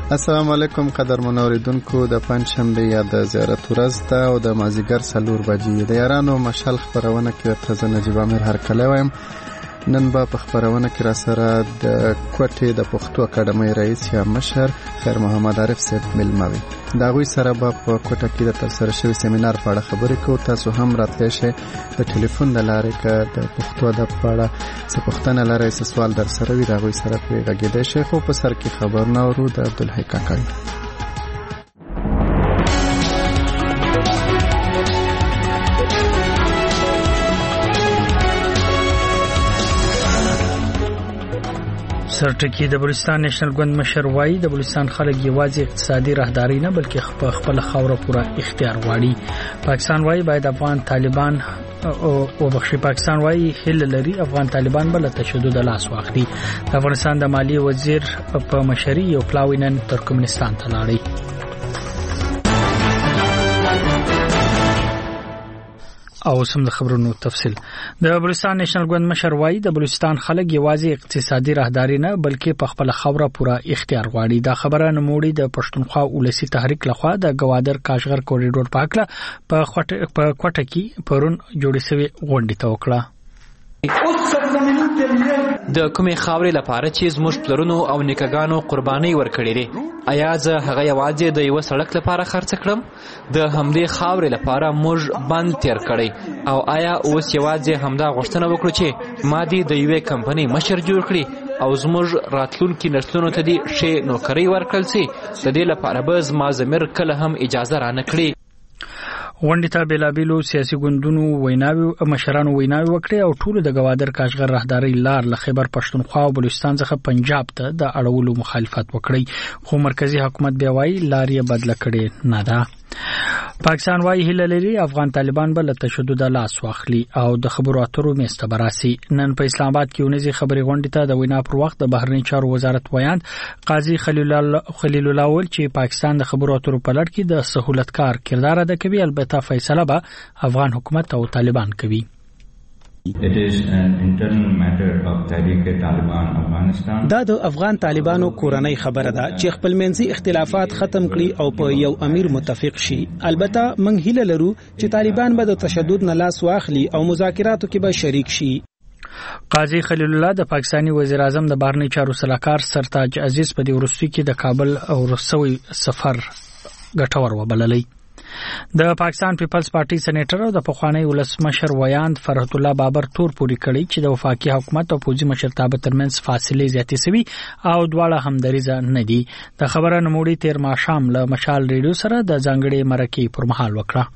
السلام علیکم قدرمن اوریدونکو، د پنځشنبه یا د زیارت ورځ ده او د مازیګر 4 بجې د یارانو مشال خبرونه کې درته زه نجیب امیر هرکلی وایم. نن به په خبرونه کې را سره د کوټې د پښتو اکاډمۍ رئیس یا مشر خیر محمد عارف صاحب ملمه وي. د هغوی سره به په کوټه کې د ترسره شوي سیمینار په اړه خبرې کوو. تاسو هم راتلی شئ د ټلیفون د لارې که د پښتو ادب په اړه څه پوښتنه لرئ، څه سوال در سره وي، د هغوی سره پرې غږېدی شئ. خو په سر کې خبرونه اورو د عبدالحی کاکړي. سرټکی د بلوچستان نېشنل ګوند مشر وایي د بلوچستان خلک یوازې اقتصادي راهداري نه بلکې په خپل خاوره پوره اختیار غواړي. پاکستان وایي باید افغان طالبان پاکستان وایي هله لري افغان طالبان بل تشدد لاس واخلي. د افغانستان د مالی وزیر په مشرۍ یو پلاوی نن ترکمنستان ته لاړی. او سم د خبرونو تفصیل. د بلوچستان نېشنل ګوند مشر وایي د بلوچستان خلک یوازې اقتصادي راهداري نه بلکې په خپل خاوره پوره اختیار غواړي. دا خبره نموړي د پښتونخوا ولسی تحریک لخوا د گوادر کاشغر کوریډور پاکله په کوټه کې پرون جوړې شوی غونډه ته وکړه. د کومې خاورې لپاره چې زموږ پلرونو او نیکګانو قرباني ورکړې دي، آیا زه هغه یوازې د یو سړک لپاره خرڅ کړم؟ د همدې خاورې لپاره موږ بند تیر کړی او آیا اوس یوازې همدا غوښتنه وکړو چې ما دې د یوې کمپنۍ مشر جوړ کړي او زموږ راتلونکي نسلونو ته دې ښې نوکرۍ ورکړل سي؟ د دې لپاره به زما ضمیر کله هم اجازه رانه کړي. غونډې ته بیلابیلو سیاسي ګوندونو مشرانو ویناوي وکړې او ټولو د گوادر کاشغر راهداري لار له خیبر پښتونخوا او بلوچستان څخه پنجاب ته د اړولو مخالفت وکړي، خو مرکزی حکومت بیا وایي لار یې بدله کړې نه ده. پاکستان وایي هله لري افغان طالبان بل تشدد لاس واخلي او د خبرو اترو میسته براسي. نن په اسلام آباد کې ونیزي خبري غونډې ته د وینا پر وخت د بهرنی چارو وزارت ویاند قاضي خلیل الله ول چې پاکستان د خبرو اترو په لړ کې د سہولتکار کردار ادا کوي، البته فیصله به افغان حکومت او طالبان کوي. It is an internal matter of Tehrik-e-Taliban Afghanistan. دا د افغان طالبانو کورنۍ خبره ده چې خپل منځي اختلافات ختم کړي او په یو امیر متفق شي. البته موږ هیله لرو چې طالبان به د تشدد نه لاس واخلي او مذاکراتو کې به شریک شي. قاضي خلیل الله د پاکستاني وزیر اعظم د بهرنی چارو سلاکار سرتاج عزیز په دې ورستي کې د کابل او رسوي سفر ګټور وبللی. د پاکستان پیپلز پارټي سېنیټر او د پخوانی ولسمشر ویاند فرحت الله بابر تور پوری کړی چې د وفاقي حکومت او پوځي مشرتابه ترمنځ فاصله زیاتې سوي او دواړه همدریزه نه دي. د خبره نموړي تیر ماښام له مشال ریډیو سره د ځانګړي مرکې پر مهال وکړه.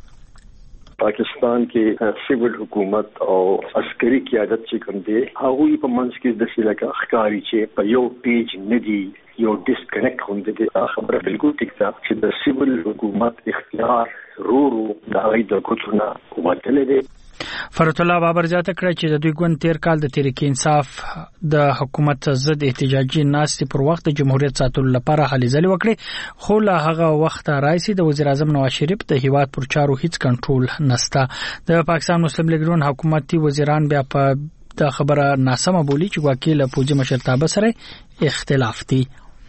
پاکستان کې سیول حکومت او عسکري قیادت چې کوم دي هغه په منځ کې د سیلکه ښکاری چې په یو پیج نه دي، یو ډیسکنیکټ هم دي. خبره بالکل ټیک ده چې د سیول حکومت اختیار رورو د هغې د کوڅونه وتلی دی. فرحت الله بابر زیاته کړه چې د دوی ګوند تیر کال د تحریک انصاف د حکومت ضد احتجاجي ناستې پر وخت د جمهوریت ساتلو لپاره هلې ځلې وکړې، خو له هغه وخت راځي د وزیر اعظم نواز شریف د هیواد پر چارو هیڅ کنټرول نشته. د پاکستان مسلم لیگ ګوند حکومتي وزیران بیا په د خبره ناسمه بولی چې واکیل پوځي مشرتابه سره اختلاف دي.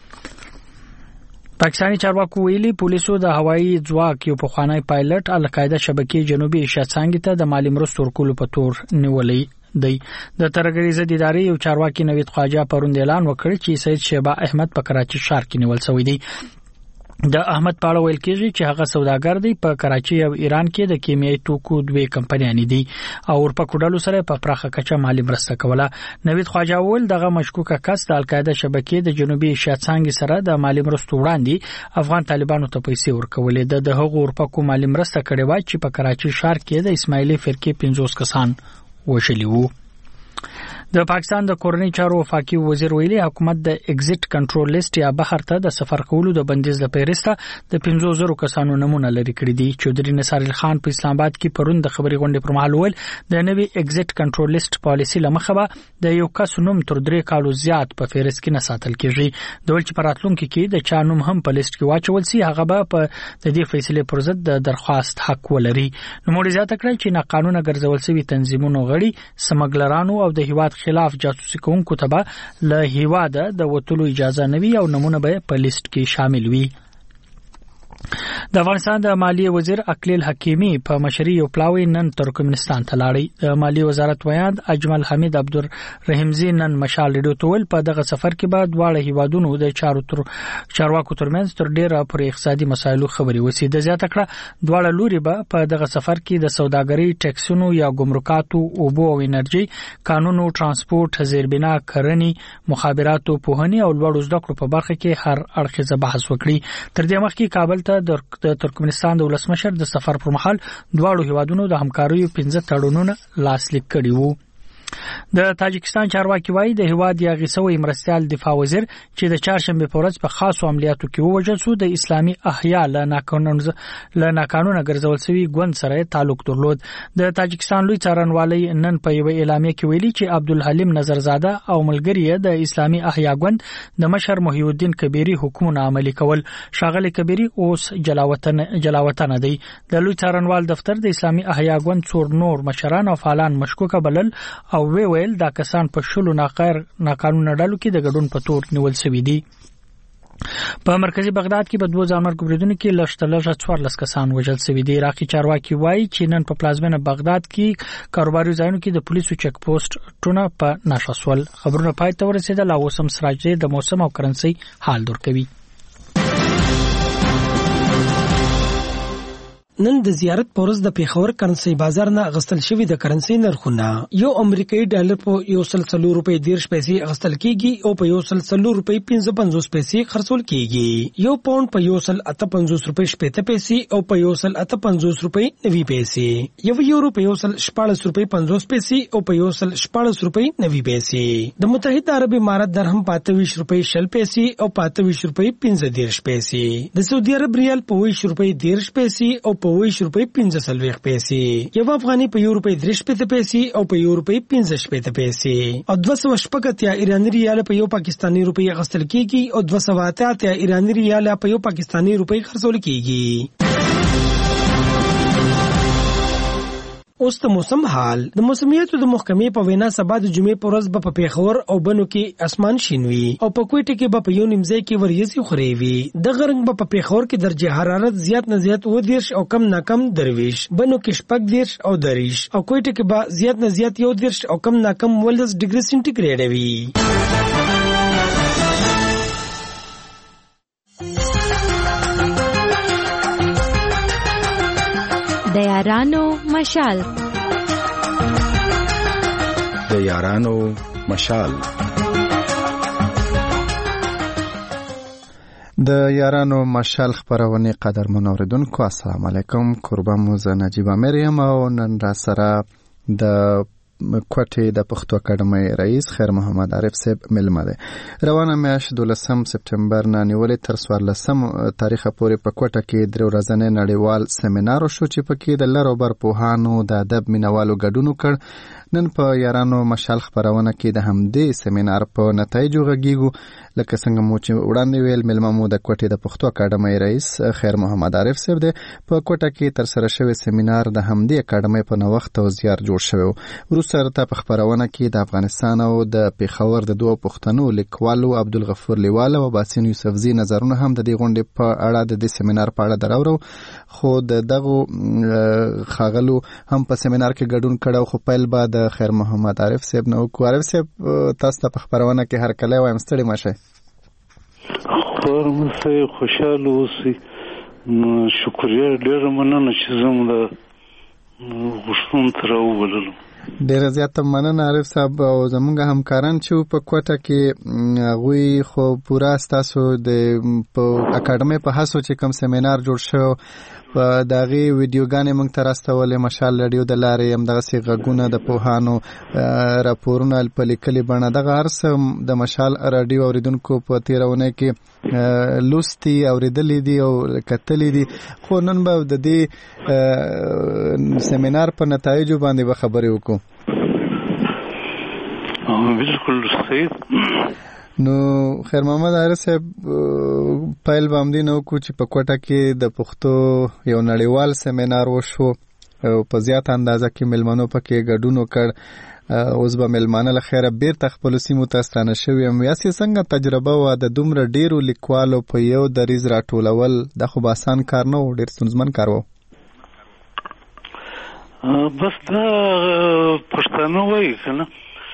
پاکستانی چارواکو ویلي پولیسو د هوایي ځواک یو پخوانی پایلټ القاعده شبکې جنوبي ایشیا څنګه ته د مالی مرستو ورکولو په تور نیولې دی. د ترګریزه ادارې یو چارواکي نوید خواجه پروند اعلان وکړ چې سید شیبا احمد په کراچي ښار کې نیول شوی دی. د احمد پاړه ویل کېږي چې هغه سوداګر دی په کراچي او ایران کې د کیمیاوي توکو دوه کمپنیانې دي او ورپکو ډلو سره په پراخه کچه مالی مرسته کوله. نوید خواجه ول دغه مشکوکه کس د القاعده شبکې د جنوبي ایشیا څنګه سره د مالی مرستو وړاندې افغان طالبانو ته پیسې ورکولې. د هغو ورپکو مالی مرسته کړې و چې په کراچي ښار کې د اسماعیلي فرقې 50 کسان وشلي وو. د پاکستان د کورنۍ چارو وفاقي وزیر ویلي حکومت د ایگزیټ کنټرول لیست یا بهر ته د سفر کولو د بندیز د پیرسته د 50,000 کسانو نمونه لري کړی دي. چودري نثار خان په اسلام آباد کې پرون د خبري غونډې پر مهال ویل د نوي ایگزیټ کنټرول لیست پالیسی لمخه به د یو کس نوم تر 3 کالو زیات په فهرست کې نه ساتل کیږي. د ول چې پراتلونکو کې د چا نوم هم په لیست کې واچول سي هغه به په د دې فیصله پر ضد د درخواست حق ولري. نو موږ زیاته کړی چې ناقانونه ګرځول شوی تنظیمونو غړي سمګلرانو او د هیواد خلاف جاسوسي کوونکو ته به له هیواد د وټولو اجازه نه وي او نمونه به په لیست کې شامل وي. د افغانستان د مالیې وزیر اقلیل حکیمی په مشري یو پلاوی نن ترکمنستان ته لاړی. د مالیې وزارت ویاند اجمل حمید عبدالرحیمزی نن مشال ریډیو ته ویل په دغه سفر کې به دواړه هیوادونو د چارواکو ترمنځ تر ډیره پر اقتصادي مسایلو خبرې وشي. د زیاته کړه دواړه لوري به په دغه سفر کې د سوداګرۍ، ټیکسونو یا ګمرکاتو، اوبو او انرژي، قانونو، ترانسپورت، زیربنا، کرنې، مخابراتو، پوهنې او لوړو زده کړو په برخه کې هر اړخیزه بحث وکړي. تر دې مخکې کابل ته د ترکمنستان د ولسمشر د سفر پر مهال دواړو هیوادونو د همکاریو 15 تړونونه لاسلیک کړي وو. د تاجکستان چارواکي وایي د هیواد یاغي سوی مرستیال دفاع وزیر چې د چهارشنبه په ورځ په خاصو عملیاتو کې ووژل شو د اسلامي احیا له ناقانونه ګرځول شوی ګوند سره تعلق درلود. د تاجکستان لوی څارنوالي نن په یو اعلامیه کې ویلي چې عبدالحلیم نظرزاده او ملګری د اسلامي احیا ګوند د مشر محی الدین کبیری حکمونه عملي کول. شاغلی کبیری اوس جلاوطن دی. د لوی څارنوال دفتر د اسلامي احیا ګوند څور نور مشران او فعالان مشکوک بلل او ویل دا کسان په شلو ناقانونه ډلو کې د ګډون په تور نیول شوي دي. په مرکزی بغداد کې په 2 ځانمرګ بریدونو کې لږ 14 کسان وژل شوي دي. عراقي چارواکي وایي چې نن په پلازمینه بغداد کې کاروباري ځایونو کې د پولیسو چک پوسټونه په نشه شول. خبرونه پای ته ورسېدل او اوس هم سراج د موسم او کرنسي حال درکوي. نن د زیارت پورز د پیښور کرنسي بازار نه غستل شوی د کرنسي نرخونه یو امریکایي ډالر په 140 روپۍ 10 پیسې غستل کیږي او په 140 روپۍ 55 پیسې خرڅول کیږي. یو پاوند په 158 روپۍ 70 پیسې او په 158 روپۍ 90 پیسې. یو یورو په 114 روپۍ 50 پیسې او په 114 روپۍ 90 پیسې. د متحده عرب امارات درهم په 28 روپۍ 60 پیسې او په 28 روپۍ 15 پیسې. د سعودي عرب ریال په 20 روپۍ 10 پیسې او په 20 روپۍ 15 پیسې. یو افغاني په 1 روپۍ 3 پیسې او په 1 روپۍ 15 پیسې. او 280 ایرانی ریال په یو پاکستانی روپۍ غستل کیږي او 280 ایرانی ریال په یو پاکستانی روپۍ خرڅول کیږي. اوس د موسم حال. د موسمیاتو د محکمې په وینا سبا د جمعې په ورځ په پیښور او بنو کې اسمان شین وي او په کوټه کې په یو نیمځای کې وریځي خوري وي. د غرنګ په پیښور کې درجه حرارت زیات نه زیات 20 او کم نه کم 23، بنو کې 10 او 30 او کوټه کې به زیات نه زیات 10 او کم نه کم 12 ډیګري سنټیګریډ وي. د یارانو مشال. د یارانو مشال. د یارانو مشال خبرونه قدرمن اوریدونکو السلام علیکم. قربان مو زه نجیب امریم او نن را سره د کوټې د پښتو اکاډمۍ رئیس خیر محمد عارف صاحب ملمه ده. روانه میاشت 12 سپتمبر نه نیولې تر 14 تاریخ پورې په کوټه کې درې ورځې نړیوال سیمینار شو چې پکې د لارو بر پوهانو د ادب مینوالو ګډون کړ. نن په یارانو مشال خبرونه کې د همدې سیمینار په نتایجو غږیږو. لکه څنګه مو چې وړاندې ویل ملمه مو د کوټې د پښتو اکاډمۍ رئیس خیر محمد عارف صاحب ده. په کوټه کې تر سره شوی سیمینار د همدې اکاډمۍ په نوښت او زیار جوړ شوی. سره په خبرونه کې د افغانستان او د پیښور د دوه پښتنو لیکوالو عبدالغفور لیواله او باسین یوسفزي نظرونه هم د دې غونډې په اړه د سیمینار په اړه دراورو. خو دغه خاغلو هم په سیمینار کې ګډون کړو. خو پیل بعد خیر محمد عارف صاحب نو عارف صاحب تاسو په خبرونه کې هر کله وایم ستړي مشه. خورمسه خوشاله اوسئ. شکریا ډیر مننه چې زموږ د غوښتنو تر وبللو. ډیر زیات مننه عارف صاحب او زمونږ همکاران چې په کوټه کې غوي خو پورا تاسو د اکاډمۍ په هڅو چې کوم سیمینار جوړ شو په داغي ویډیوګانې موږ ته راستولې مشال رادیو د لارې هم دغه سي غږونه د پوهانو راپورونه په لیکلي بڼه دغه هرڅه د مشال رادیو اوریدونکو په تیرونه کې لوستي اوریدلې دي او کتلې دي. خو نن به د دې سیمینار په نتایجو باندې خبرې وکړو. بالکل صحیح. نو خیر محمد عارف صاحب پیل باندې نو کو چې په کوټه کې د پښتو یو نړیوال سیمینار وشو او په زیات اندازه کې ملمنو پکې ګډون وکړ اوس به ملمانه له خیره بیرته خپلو سیمو ته ستانه شوي یم. یاسې څنګه تجربه وه د دومره ډېرو لیکوالو په یو دریځ راټولول؟ دا خو به اسان کار نه و، ډېر ستونزمن کار و. بس دا پښتانه وایي که نه،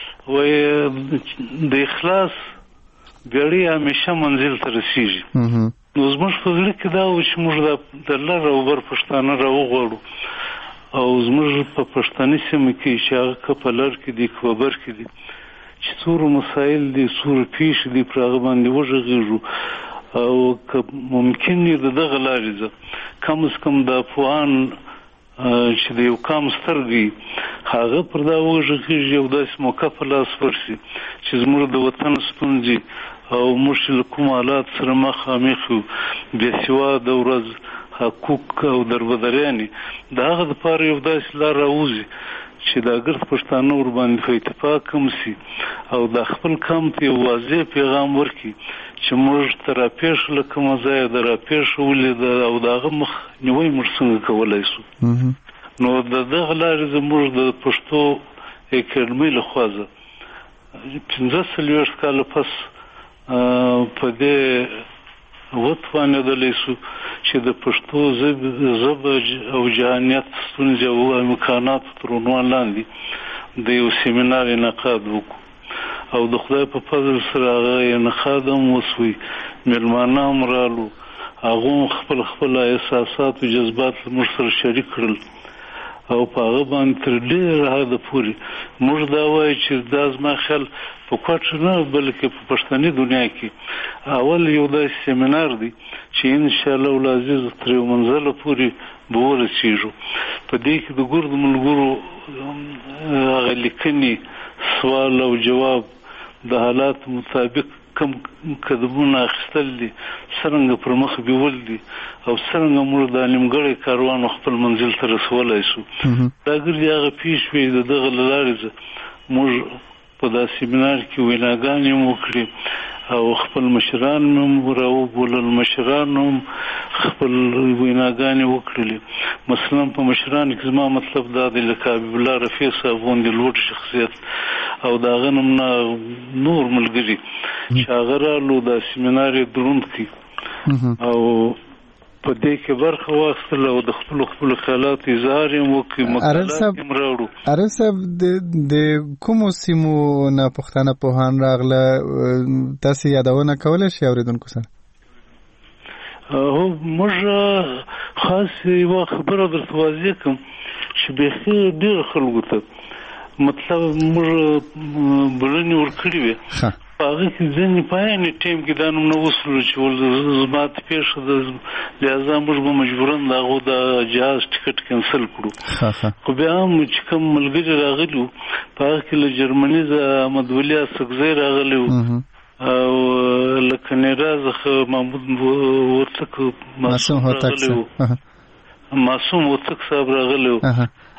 وایي د اخلاص ګړۍ همیشه منزل ته رسیږي. نو زموږ په زړه کې دا و چې موږ د لر او بر پښتانه راوغواړو او زموږ په پښتني سیمه کې چې هغه که په لر کې دي که په بر کې دي چې څومره مسایل دي، څومره پیښې دي، پر هغه باندې وغږېږو او که ممکن یې د دغه لارې زه کم از کم د افغان چې د یو کام سترګې هغه پر دا وغږېږي او داسې موقع په لاس ورشي چې زموږ د وطن ستونزې او موږ چې له کوم حالات سره مخامخ یو، بېسواده ورځ، حقوق او دربدریانې، د هغه دپاره یو داسې لار راوځي چې د ګرد پښتانه ورباندې په اتفاق کم سي او د خپل کام ته یو واضح پیغام ورکړي چې موږ ته راپېښ له کومه ځایه د راپېښه ولیده او د هغه مخنیوی موږ څنګه کولی سو. نو د دغه لارې زموږ د پښتو اکاډمۍ لخوا زه 45 کاله پس په دې وتوانېدلی سو چې د پښتو ژبه او جهانیت ستونزې او امکانات تر عنوان لاندې د یو سیمینار انعقاد وکړو او د خدای په فضل سره هغه انعقاد هم وسوی، میلمانه هم رالو، هغه خپل احساسات او جذبات موږ سره شریک کړل او په هغه باندې تر ډېره حده پورې موږ دا وایو چې دا زما خیال په کوټه نه بلکې په پښتني دنیا کې اول یو داسې سیمینار دی چې انشاءالله العزیز تر یو منزله پورې به ورسېږو. په دې کې د ګردو ملګرو هغه لیکنې، سوال او جواب، د حالات مطابق کم قدمونه اخیستل دي، څرنګه پر مخ بیول دي او څرنګه موږ د نیمګړی کاروان خپل منزل ته رسولی سو. دا ګردې هغه پیښ وې د دغه له لارې موږ په دا سیمینار کې ویناګانې هم وکړې او خپل مشران هم راوبولل، مشران هم خپل ویناګانې وکړلې. مثلا په مشرانو کې زما مطلب دا دی لکه حبیب الله رفیع صاحب غوندې لوړ شخصیت او د هغه نه نور ملګري چې هغه رالو دا سیمینار یې دروند کړي او په دې کې برخه واخیستله او د خپلو خیالاتو اظهار یې وکړي، مقالات یې هم راوړو. عارف صاحب د کومو سیمو نه پښتانه پوهان راغله، تاسې یادونه کولی شئ اورېدونکو سره؟ موږ خاص یوه خبره درته واضح کړم چې بیخي ډېرو خلکو ته مطلب موږ بلنې ورکړې وې، په هغه کې ځینې په عین ټایم کې دا نوم نه وسلو چې زما ته پېښه ده، لهذا موږ به مجبورن د هغو د جهاز ټکټ کینسل کړو. خو بیا هم چې کوم ملګري راغلي وو په هغه کې له جرمني څخه احمد ولي اڅکزی راغلی وو او له کاناډا څخه محمود ورتک راغلی وو، معصوم ورتک صاحب راغلی وو،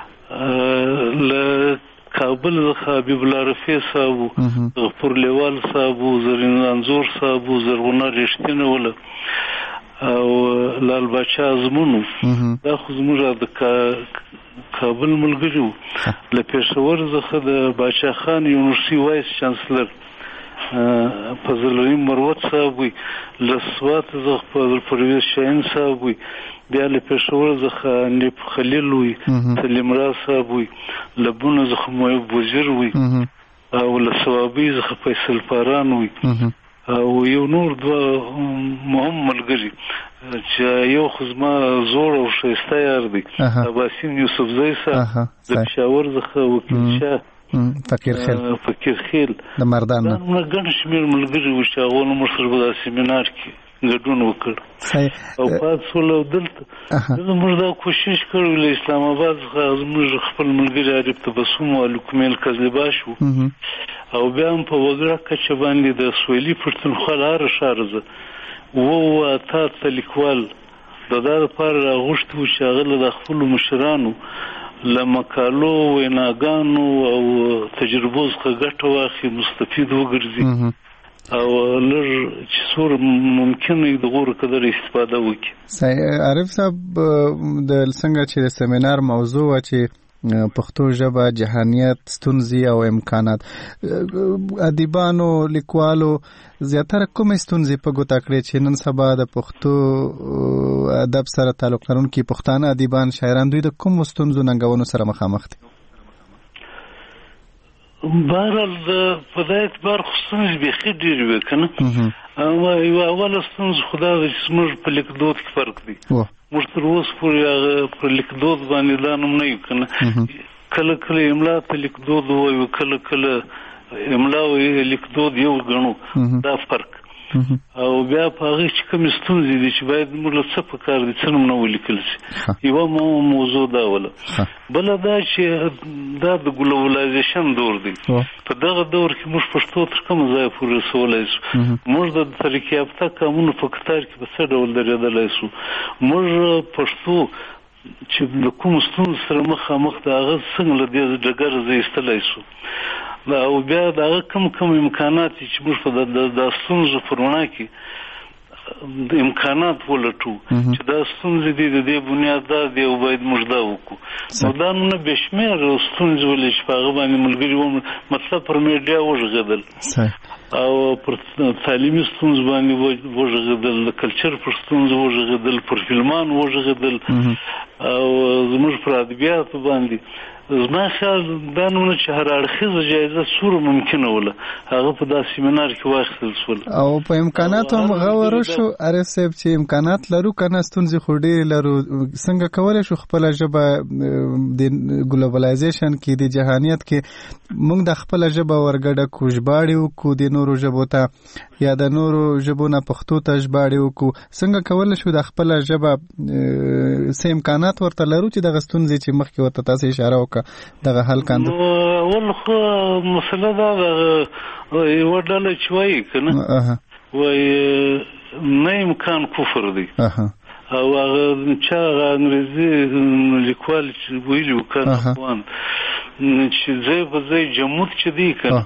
له کابل څخه حبیب الله رفیع صاحب، غفور لیوال صاحب، زرین انځور صاحب، زرغونه رښتینه وله او لال باچا ازمونو. دا خو زموږ د کابل ملګري وو. له پېښور څخه د باچا خان یونیورسټي وایس چانسلر فضل الرحیم مروت صاحب وي، له سوات څخه پرویز شاهین صاحب وي، بیا له پېښور څخه نیپ خلیل وي، سلیم راز صاحب وي، له بونو څخه محب وزیر وي او له صوابۍ څخه فیصل پاران وي او یو نور دوه مهم ملګري چې یو خو زما زوړ او ښایسته یار دی اباسین یوسفزی صاحب، د پېښور څخه وکیل شاه فقیر خیل د مردان دا ګڼ شمېر ملګري وو چې هغو نه موږ سره په دا سیمینار کې ګډون وکړ او پات سول او دلته موږ دا کوشش کړو له اسلام آباد څخه زموږ خپل ملګري عارف تبسم او لکمیل کزلباش وو او بیا هم په وګړه کچه باندې د سویلي پښتونخوا لاره ښار وو اته لیکوال د دا لپاره راغوښتي وو چې هغه له خپلو مشرانو له مقالو ویناګانو او تجربو څخه ګټه واخلي، مستفید وګرځي او لږ چې څومره ممکن وي د غوره قدر استفاده وکړي. عارف صاحب د څنګه چې د سیمینار موضوع وه چې پښتو ژبه، جهانیت، ستونزې او امکانات. ادیبانو، لیکوالو زیاتره کومې ستونزې په ګوته کړې چې نن سبا د پښتو ادب سره تعلق لرونکي پښتانه ادیبان، شاعران دوی د کومو ستونزو ننګونو سره مخامخ دي؟ بهرحال په دا اعتبار خو ستونزې بیخي ډېرې وې که نه. یوه اوله ستونزه خو دا ده چې زموږ په لیکدود کې فرق دی. موږ تر اوسه پورې هغه پر لیکدود باندې دا نوم نه یو که نه. کله کله املا ته لیکدود وایو، کله کله املا او لیکدود یو ګڼو. دا فرق. او بیا په هغه چې کومې ستونزې دي چې باید موږ له څه پکار دي، څه نوم نه ولیکل شي. یوه موضوع دا وله. بله دا چې دا د ګلوبلایزیشن دور دی. په دغه دور کې موږ پښتو تر کومه ځایه پورې رسولی شو؟ موږ د ترقي یافته قومونو په کتار کې په څه ډول درېدلی شو؟ موږ پښتو چې د کوم ستونزو سره مخامخ د هغه څنګه له دې ډګره زه ایستلی شو؟ او بیا د هغه کوم امکانات چې موږ په د ستونزو پر وړاندې کې امکانات ولټو چې دا ستونزې دي، د دې بنیاد دا دی او باید موږ دا وکړو. نو دا نه بې شمېره ستونزې ولې چې په هغه باندې ملګري وم، مطلب پر میډیا وغږېدل او پر تعلیمي ستونزو باندې وغږېدل، د کلچر پر ستونزو وغږېدل، پر فلمانو وغږېدل او زموږ پر ادبیاتو باندې. زما خیال دا نومونه چې هر اړخیزه جایزه څومره ممکنه وله هغه په دا سیمینار کې واخیستل شول. او په امکاناتو هم غوره شو. عارف صاحب چې امکانات لرو که نه، ستونزې خو ډېرې لرو، څنګه کولی شو خپله ژبه د ګلوبلایزیشن کې، د جهانیت کې موږ د خپله ژبه ورګډه کړو، ژباړې وکړو د نورو ژبو ته، یا د نورو ژبو نه پښتو ته ژباړې وکړو؟ څنګه کولی شو د خپله ژبه څه امکانات ورته لرو چې دغه ستونزې چې مخکې ورته تاسو اشاره وکړه دغه حل کاندو؟ اول خو مسله دا ده، یوه ډله چې وایي که نه، وایي نه امکان کفر دی. او هغه چا هغه انګریزي لیکوال چې ویلي و کان اخوان چې ځای په ځای جمود چې دی که نه،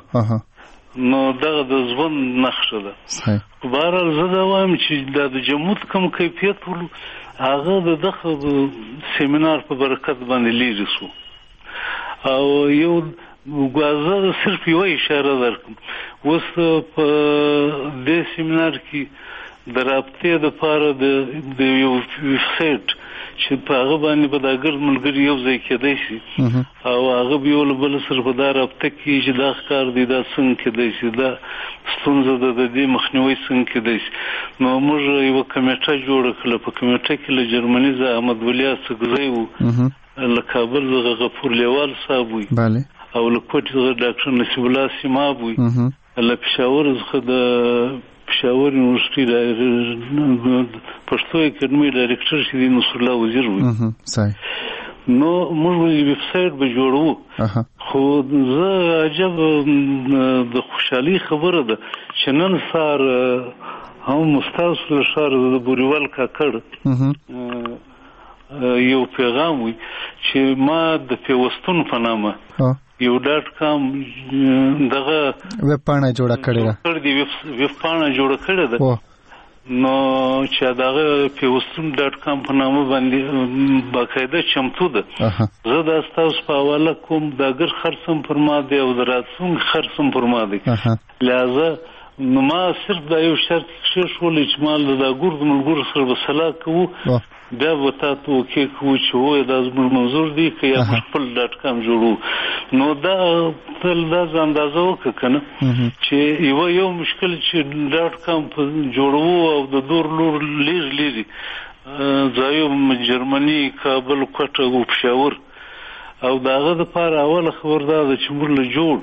نو دغه د ژوند نښه ده. بهرحال زه دا وایم چې دا د جمود کوم کیفیت ولو هغه د دغه سیمینار په برکت باندې لیرې شو. او یو زه صرف یوه اشاره درکړم، اوس په دې سیمینار کې د رابطې دپاره د یو ویبسایټ چې په هغه باندې به دا ګرد ملګري یو ځای کېدی شي او هغه به یو له بل سره په دا رابطه کې چې دا ښکار دی، دا څنګه کېدی شي، دا ستونزه ده، د دې مخنیوی څنګه کېدی شي. نو موږ یوه کمیټه جوړه کړله. په کمیټه کې له جرمني زه احمد ولي اڅکزی و، له کابل څخه غفور لیوال صاحب وي، او له کوټې څخه ډاکټر نصیب الله سیماب وي، له پېښور څخه د پېښور یونیورسټي پښتو اکاډمي ډایرکټر چې دی نصر الله وزیر وي. نو موږ ویبسایټ به جوړو. خو زه عجب د خوشحالي خبره ده چې نن سهار هم ستاسو له ښاره د بوریوال کاکړ یو پیغام وي چې ما د پیوستون په نامه یو .com دغه ویب پاڼه جوړه کړې ده. ویب پاڼه جوړه کړې ده. نو چې دغه پیوستون .com په نامه باندې باقاعده چمتو ده. زه دا ستاسو په حواله کوم، د اګر خرڅم پر ما دی او د راتلونکي خرڅم پر ما دی. لہذا نو ما صرف دا یو شرط کېښولی چې ما د ګرد ملګرو سره به سلا کوو، بیا به تا ته اوکې کوو چې وایي دا زموږ منظور دی که یا خپل .com جوړو. نو دا تل دا اندازه وکړه که نه چې یو مشکل چې .com جوړو او د دور لور لیرې ځایو جرمني، کابل، کوټه او پېښور، او د هغه دپاره اوله خبر دا ده چې موږ له جوړ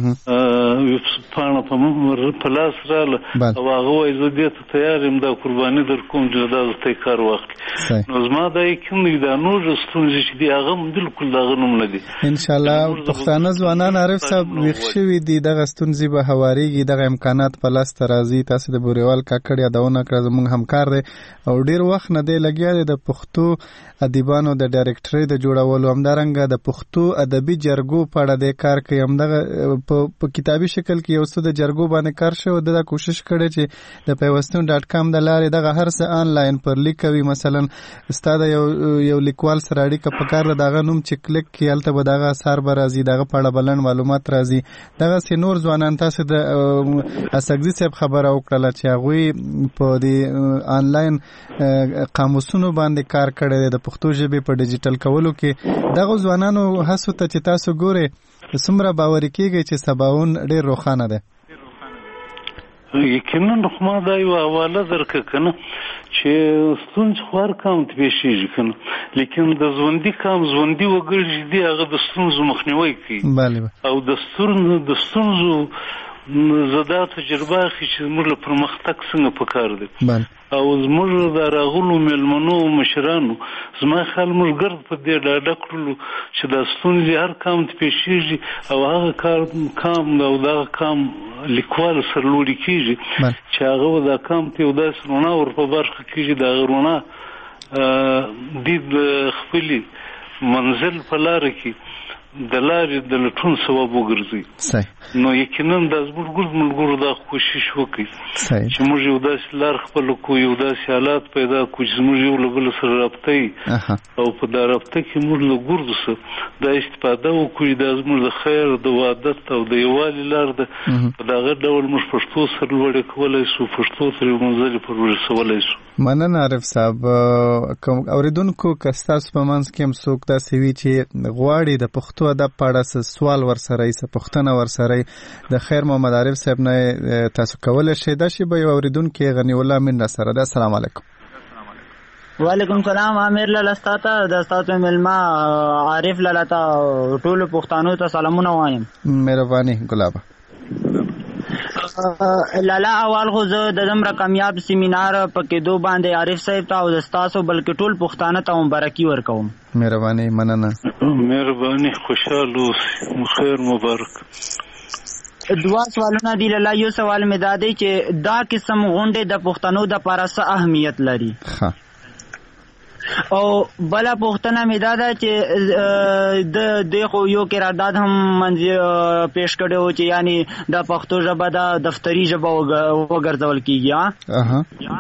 پاڼه په لاس راله او هغه وایي زه دې ته تیار یم، دا قرباني در کوم چې دا زه ته کار واخلي. نو زما دا یقین دی دا نور ستونزې چې دي هغه بالکل د هغه نوم نه دي. انشاءالله پښتانه ځوانان عارف صاحب ویښ شوي دي، دغه ستونزې به هوارېږي، دغه امکانات په لاس ته راځي. تاسو د بوریوال کاکړ یادونه کړه، زموږ همکار دی او ډېر وخت نه دی لګیا دی د پښتو ادیبانو د ډایرکټرۍ د جوړولو، همدارنګه د د پښتو ادبي جرګو په اړه د کار کوي. همدغه په کتابي شکل کې یو څه د جرګو باندې کار شوی. د کوشش کړی چې د پیوستون.com د لارې دغه هر څه آنلاین پر لیک کوي. مثلا استاد یو لیکوال سره اړیکه پکار ده، دغه نوم چې کلیک کې هلته به دغه اثر به راځي، دغه په اړه بلند معلومات راځي. دغسې نور ځوانان، تاسو د اسګزي صاحب خبره وکړله چې هغوی په د آنلاین قاموسونو باندې کار کړی دی د پښتو ژبې په ډیجیټل کولو کې. دغه ځوانانو هڅو ته چې تاسو ګورئ څومره باوري کېږئ چې سباون ډېر روښانه دی؟ یقینا ما دا یو حواله درکړه کنه چې ستونزې خو هر کام ته پیښیږي کنه، لیکن د ژوندي کام ژوندي وګړي چې دی هغه د ستونزو مخنیوی کوي او د ستونزو زده تجربه اخی چې زموږ له پرمختګ څنګه پکار دی او زموږ د راغلو مېلمنو مشرانو زما خیال موږ ګرد په دې ډاډه کړلو چې دا ستونزې هر کام ته پیښیږي او هغه کام او دغه کام لیکوال سرلوړي کیږي چې هغه دا کام ته یو داسې رڼا ور په برخه کیږي، د هغه رڼا د خپلې منزل په لاره کې د لارې د لټون سبب وګرځي. نو یقینا دا زموږ ګرد ملګرو دا کوشش وکړي چې موږ یو داسې لار خپل کو، یو داسې حالات پیدا کړو چې موږ یو له بل سره رابطه او په دا رابطه کې موږ له ګردو سره دا استفاده وکړو. دا زموږ د خیر، د وحدت او د یووالي لار ده. په دغه ډول موږ پښتو سره لوړې کولی شو، پښتو تر یو منزل پورې رسولی شو. مننه عارف صاحب. اوریدونکو که ستاسو په منځ کې هم څوک داسې وي چې غواړي د پښتو ادب په اړه سوال ورسره یې څه پوښتنه ورسره د خیر محمد عارف صاحب نه تاسو کولی شئ. دا شی به یو اوریدونکی غنی الله من سره ده. السلام علیکم. وعلیکم السلام. امیر لاله ستاسو د ستاسو ملما عارف لاله ته ټول پښتنو ته سلامونه وایم. مهرباني ګلابه. لاله اول خو زه د زمره کامیاب سیمینار په کېدو باندې عارف صاحب ته او د ستاسو بلکې ټول پښتانه ته مبارکي ورکوم. مهرباني، مننه. مهرباني، خوشاله اوسئ، خیر مبارک. دوا سوالونه دی لاله. یو سوال مې دا دی چې دا قسم غونډې د پښتنو د لپاره څه اهمیت لري؟ او بله پوښتنه مې دا ده چې د خو یو قرارداد هم منځ پیش کړی و چې یعنی د پښتو ژبه د دفتري ژبه وګرځول کېږي.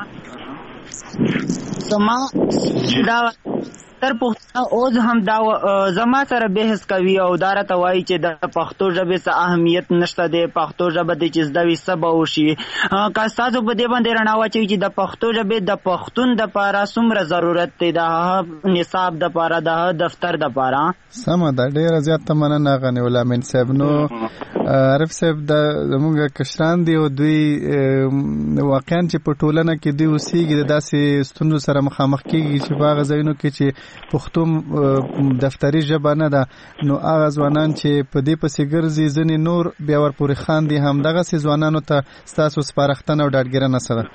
زما دا تر پښتنه اوس هم دا زما سره بحث کوي او دا راته وایي چې د پښتو ژبې څه اهمیت نشته دی، پښتو ژبه دی چې زده وي څه به وشي. که ستاسو په دې باندې رڼا واچوي چې د پښتو ژبې د پښتون دپاره څومره ضرورت دی، د نصاب دپاره، د دفتر دپاره؟ سمه ده، ډېره زیاته مننه غني الله امین صاحب. نو عارف صاحب زموږ کشران دي او دوی واقعا چې په ټولنه کې دوی اوسېږي د داسې ستونزو سره مخامخ کېږي چې په هغه ځایونو کې چې پښتو دفتري ژبه نه ده، نو هغه ځوانان چې په دې پسې ګرځي ځینې نور بیا ورپورې خاندي. همدغسې ځوانانو ته ستاسو سپارښتنه او ډاډګیرنه څه ده؟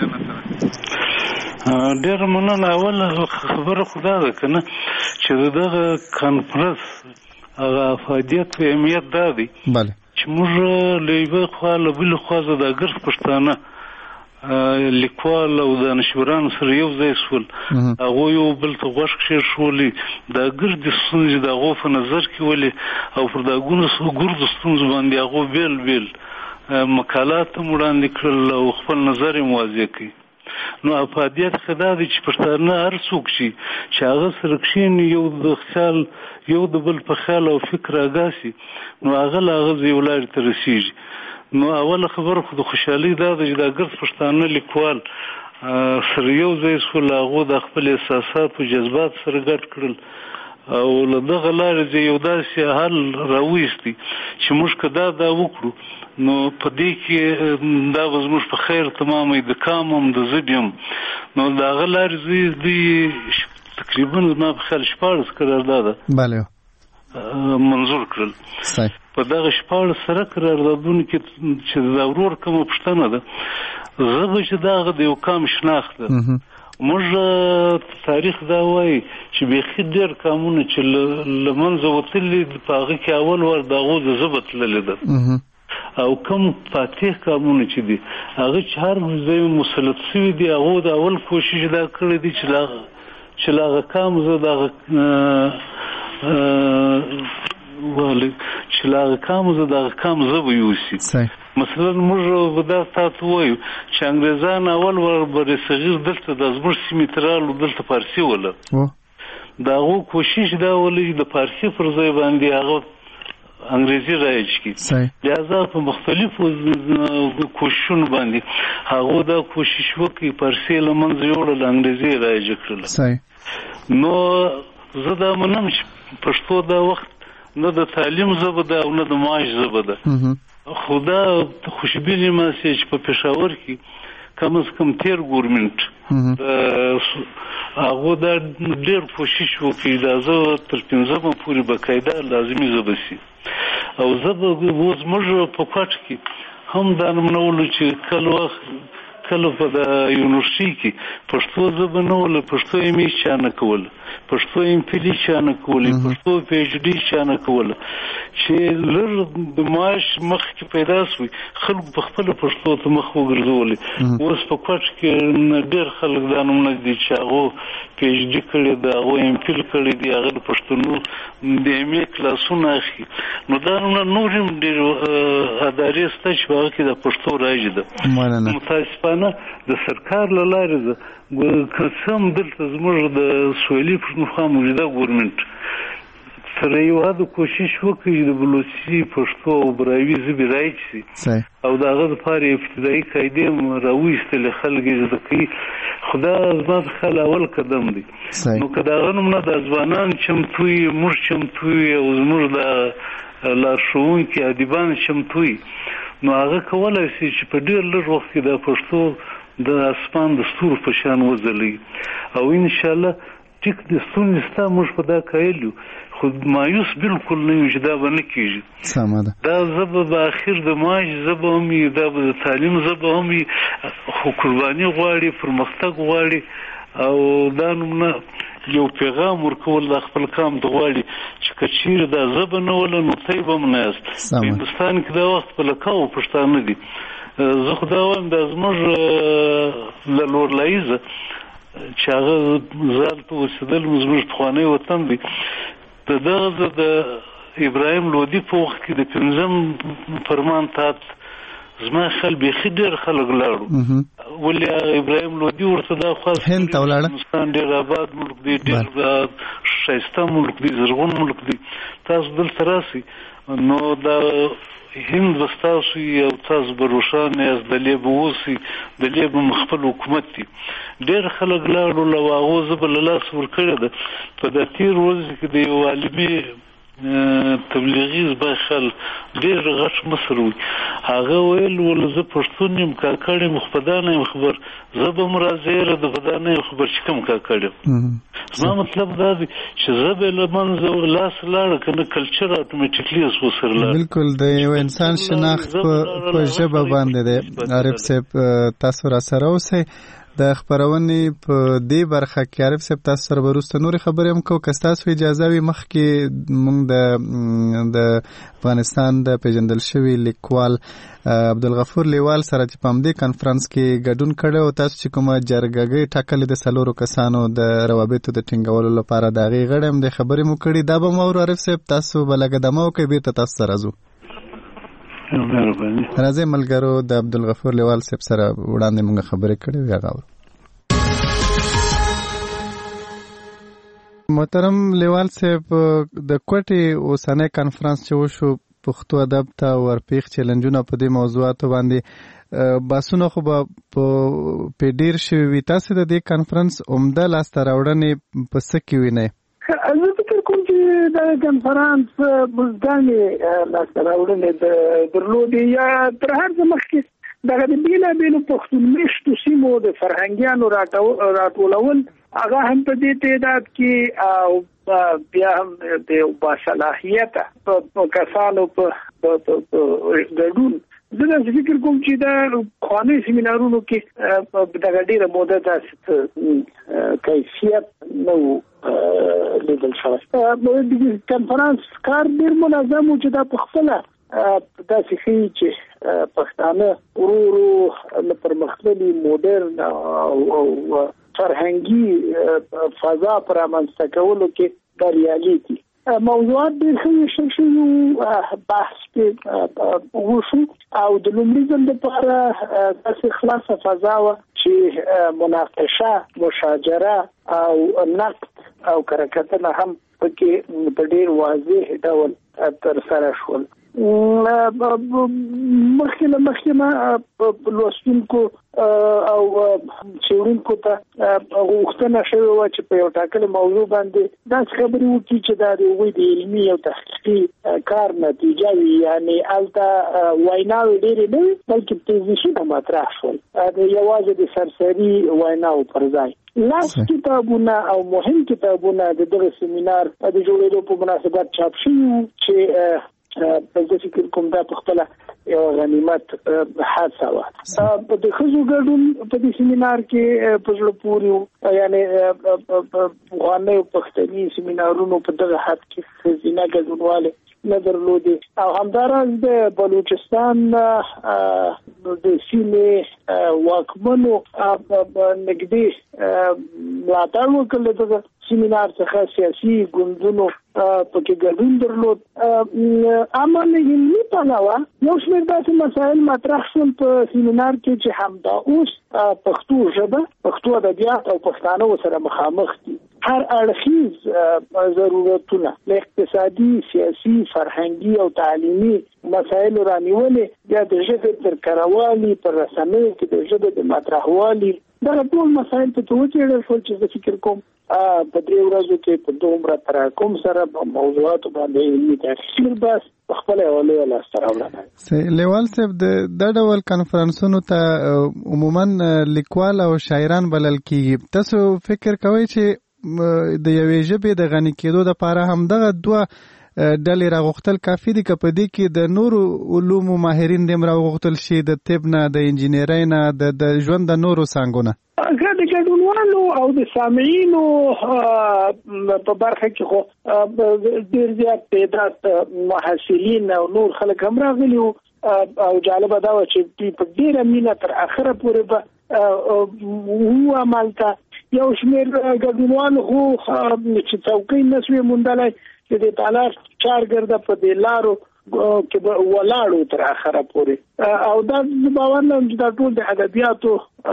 ډېره مننه. اوله خبره خو دا ده که نه چې دغه کانفرنس هغه افادیت و اهمیت دا دی چې موږ له یوې خوا له بلې خوا زه د ګرد پښتانه لیکوال او دانشوران سره یو ځای شول، هغوی یو بل ته غوږ کېښولي، د ګردې ستونزې د هغو په نظر کې ولې او پر د ګردو ستونزو باندې هغو بیل بیل مقالات هم وړاندې کړل او خپل نظر یې واضح کړي. نو افادیت خدا دی چې پښتانه هر څوک شي چې هغه سره کښېني، یو د خیال یو د بل په خیال او فکر اګاسي، نو هغه له هغه ځای ولاړې ته رسېږي. نو اوله خبره خو د خوشحالۍ دا ده چې دا ګرد پښتانه لیکوال سره یو ځای شول، هغو د خپل احساسات او جذبات سره ګډ کړل او له دغه لارې یو داسې حل راویستی چې موږ که دا وکړو نو په دې کې دا به زموږ په خیر تمامه د کام هم د ژبې هم. نو د هغه لارې دوی تقریبا زما په خیال 14 قرارداده منظور کړل. په دغه 14 سره قراردادونو کې چې دا ورور کومه پوښتنه ده، زه به چې دغه د یو کام شناخت ده. موږ تاریخ دا وایي چې بیخي ډېر کامونه چې له منځه وتلي په هغه کې اول ور د هغو د ژبه تللې ده، او کوم فاتح کامونه چې دي هغه چې هر ځای مسلط شوي دي، هغو د اول کوشش دا کړی دی چې له هغه کام زه د هغه چې لا احکام زه د احکام زه به یوسي مثلا موږ دا تاسو وایو چې انګریزان اول ور صغیر دلته د زموږ سیمې ترالو دلته فارسي وله دا هغو کوشش دا ولې د فارسي پر ځای باندې هغه انګریزي رایج کی لہذا په مختلفو کوششونو باندې هغه دا کوشش وکړي فارسي له منځه یوړل انګریزي رایج کړل نو زه دا منم چې پښتو دا وخت نه د تعلیم ژبه ده او نه د معاش ژبه ده خو دا خوشبیني ما چې په پېښور کې کم از کم تیر ګورمنټ هغه دا ډېر کوشش وکړي دا زه تر 15 پورې باقاعده لازمي ژبه سي او ژبه اوس موږ په کوټ کې هم دا نمونولو چې کله په د یونیورسيټي کې پښتو ژبه نه ولا پښتو یې چا نه کول پښتو یې پلی چا نه کول پښتو پی ایچ ډي چا نه کول چې لر د معاش مخ کې پیدا شوی خلک په خپل پښتو ته مخ وګرځول اوس په کوټ کې ډېر خلک دا نمونه دي چې هغه پی ایچ ډي کړي دا هغه ایم فل کړي دي هغه پښتون د ایم ای کلاسونه اخلي نو دا نور هم ډېر ادارې سته چې هغه کې د پښتو راځي ده متاسفانه د سرکار له لارې ده قسم دلته زموږ د سویلي پښتونخوا موجوده ګورمنټ سره یو هغه کوشش وکړي د بلوچي پښتو او براوي ژبې راځي او دا هغه لپاره ابتدایي قاعده راوېستل خلک زده کوي خدا زما خل اول قدم دی نو کدا غنمونه د ځوانان چمتوي موږ چمتوي او زموږ د لارښوونکي ادیبان چمتوي نو هغه کولای شي چې په ډېر لږ وخت کې د پښتو د اسمان د ستورو په شان وځلي او ان شاء الله ټیک د ستونزې ستا موږ په دا قایل یو خو مایوس بالکل نه یو چې دا به نه کېږي سمه ده دا ژبه به اخر د معاش ژبه هم وي دا به د تعلیم ژبه هم وي خو قرباني غواړي پرمختګ غواړي او دا نومونه یو پیغام ورکول د خپل کام د غواړي چې کچیر دا ژبه نه ولا نو طيب هم نه است په هندستان کې دا وخت په لکاو پښتانه دي زه خو دا وایم دا زموږ له لورلایزه چې هغه ځان ته اوسېدل زموږ پخوانی وطن دی د دغه د ابراهیم لودي په وخت کې د 15 فرمان تات زما خل بيخي ډېر خلک لاړو ولې ابراهیم لودي ورته دا خاص هند ته ولاړ هندستان ډېر آباد ملک دی ډېر ښایسته ملک دی زرغون ملک دی تاسو دلته راسئ نو دا هند وستاسو یو تاسو به روښانه یاست د لیبه اوسئ د لیبه خپل حکومت دی ډېر خلک لاړو له هغو زه به له لاس ورکړې ده په د تېر ورځ کې د یو عالمي تبلیغي زباخل ډېر غټ مصر وي هغه ویل ول زه پښتون یم کاکړ یم خو په دا نه یم خبر زه به م راځېره د په دا نه یم خبر چې کوم کاکړ یم زما مطلب دا دی چې زه به له منځه لاس لاړه که نه کلچر اتوماتیکلي اوس ورسره لاړه بالکل د یو انسان شناخت په ژبه باندې دی عارف صاحب تاسو را سره اوسئ د خبرونې په دې برخه کې عارف صاحب تاسو سره وروسته نورې خبرې هم کوو که ستاسو اجازه وي مخکې موږ د افغانستان د پیژندل شوي لیکوال عبدالغفور لیوال سره چې په همدې کنفرانس کې ګډون کړی او تاسو چې کومه جرګه ټاکلې د 4 کسانو د روابطو د ټینګولو لپاره د هغې غړی هم د خبرې مو کړي دا به مو اورو عارف صاحب تاسو به لږه دمه وکړئ بېرته تاسو سره ځو راځئ ملګرو د عبدالغفور لیوال صاحب سره وړاندې موږ خبرې کړې وې هغه اورو محترم لیوال صاحب د کوټې اوسنی کنفرانس چې وشو پښتو ادب ته ورپېښ چیلنجونه په دې موضوعاتو باندې بحثونه خو به په ډېر شوي وي تاسې د دې کنفرانس عمده لاسته راوړنې په څه کې وینئ زه فکر کوم چې دا کنفرانس مزګانې لاسته راوړنې درلودې یا تر هر څه مخکې دغه د بېلابېلو پښتون میشتو سیمو د فرهنګیانو راټولول هغه هم په دې تعداد کې او بیا هم د باصلاحیته په کسانو په ګډون زه دا فکر کوم چې دا خواني سیمینارونو کې دغه ډیره موده داسې کیفیت نو لیدل شوی د کنفرانس کار ډیر منظم و چې دا په خپله داسې ښیي چې پښتانه ورو له پرمختللي موډرن او فرهنګي فضا پر رامنځته کولو کې بریالي دي موضوعات ډېر ښه شوي بحث کې وشو او د لومړي ځل لپاره داسې خلاصه فضا وه چې مناقشه مشاجره او نقد او کرکټنه هم پکې په ډېر واضح ډول ترسره شول. مخکې ما لوستونکو او څېړونکو ته غوښتنه شوې وه چې په یو ټاکلې موضوع باندې داسې خبرې وکړي چې دا د هغوی د علمي او تحقیقي کار نتیجه وي. یعنې هلته ویناوې ډېرې نه وي بلکې تیزیسونه مطرح شول یوازې د سرسري ویناو پر ځای. لاس کتابونه او مهم کتابونه د دغه سیمینار د جوړېدو په مناسبت چاپ شوي وو چې زه فکر کوم دا په خپله یو غنیمت حادثه وه. د ښځو ګډون په دې سیمینار کې په زړه پورې وو. یعنې پخوانیو پښتني سیمینارونو په دغه حد کې ښځینه ګډونوالی نه درلودې او همداراز د بلوچستان د سیمې واکمنو نږدې ملاتړ وکړ دغه سیمینار څخه سیاسي ګوندونو پکې ګډون درلود. اما له علمي پلوه یو شمېر داسې مسایل مطرح شول په سیمینار کې چې همدا اوس پښتو ژبه پښتو ادبیات او پښتانه سره مخامخ دي. هر اړخیز ضرورتونه له اقتصادي سیاسي فرهنګي او تعلیمي مسایل رانیولې بیا د ژبې تر کاروالي پر رسنیو کې د ژبې د مطرحوالي دا ټول مسایل ته وڅېړل شول چې زه فکر کوم په دې ورځو کې په دومره تراکم سره موضوعاتو باندې علمي تحقیق بس په خپل حواله لاسته راوړل. لیوال صاحب د ډول کانفرنسونو ته عموما لیکوال او شاعران بلل کیږي. تاسو فکر کوئ چې د یوې ژبې د غني کېدو لپاره هم دغه دوه ډلې راغوښتل کافي دي که په دې کې د نورو علومو ماهرین دې راغوښتل شي د طب نه د انجینرۍ نه د ژوند د نورو څانګو نه؟ د ګډونوالو او د سامعینو په برخه کې خو ډېر زیات تعداد محصلین او نور خلک هم راغلي وو او جالبه دا وه چې په ډېره مینه تر اخره پورې به وعملته. یو شمېر ګډونوالو خو چې څوکۍ نه سوې موندلی چې د تالار چارګرده په دې لارو کې به ولاړو تر اخره پورې او دا باور لرم چې دا ټول د ادبیاتو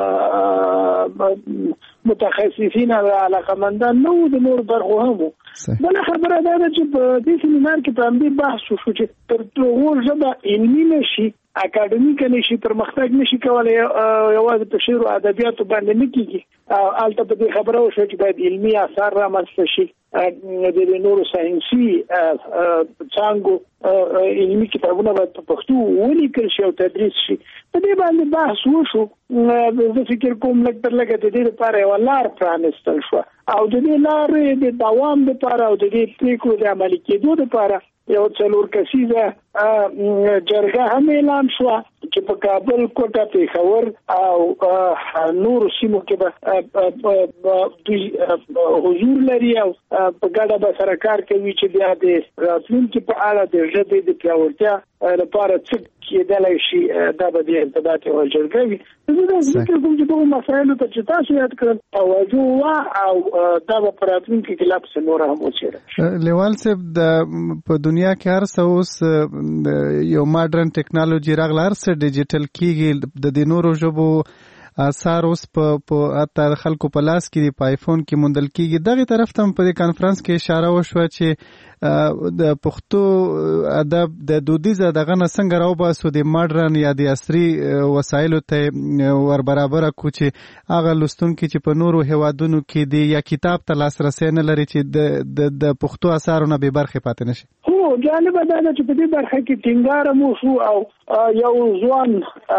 متخصصین او علاقمندان نه وو، د نورو برخو هم وو. بله خبره دا ده چې په دې سیمینار کې په همدې بحث وشو چې تر هغو ژبه علمي نه شي، اکاډمیک نه شي، پرمختګ نه شي کولی، یوازې په شعر او ادبیاتو باندې نه کېږي. هلته په دې خبره وشوه چې باید علمي اثار رامنځته شي، د نورو ساینسي څانګو علمي کتابونه باید په پښتو ولیکل شي او تدریس شي. په دې باندې بحث وشو. زه فکر کوم لږ تر لږه د دې لپاره یوه لار پرانستل شوه او د دې لارې د دوام لپاره او د دې پرېکړو د عملي کېدو لپاره یو 4 کسیزه جرګه هم اعلان شوه چې په کابل، کوټه، پېښور او نورو سیمو کې به دوی حضور لري او په ګډه به سره کار کوي چې بیا د راتلونکي په اړه د ژبې د پیاوړتیا لپاره څه کېدلی شي. دا به د ارتباط یوه جرګه وي. زه داسې فکر کوم چې دغو مسایلو ته چې تاسو یاد کړل توجه وه او دا به په راتلونکي کې لا پسې نوره هم وڅېړل. لیوال صاحب په دنیا کې هر څه اوس یو ماډرن ټیکنالوژي راغله، هر څه ډیجیټل کېږي، د دې نورو ژبو اثار اوس په حتی خلکو په لاس کې دي، په آیفون کې موندل کېږي. دغې طرف ته هم په دې کانفرنس کې اشاره وشوه چې د پښتو ادب د دودیزه دغه نه څنګه راوباسو، د ماډرن یا د عصري وسایلو ته ور برابره کړو چې هغه لوستونکي چې په نورو هیوادونو کې دي یا کتاب ته لاسرسی نه لري چې د پښتو اثارو نه بې برخې پاتې نه شي. هو جالبه دا ده چې په دې برخه کې ټینګار مو شو او یو ځوان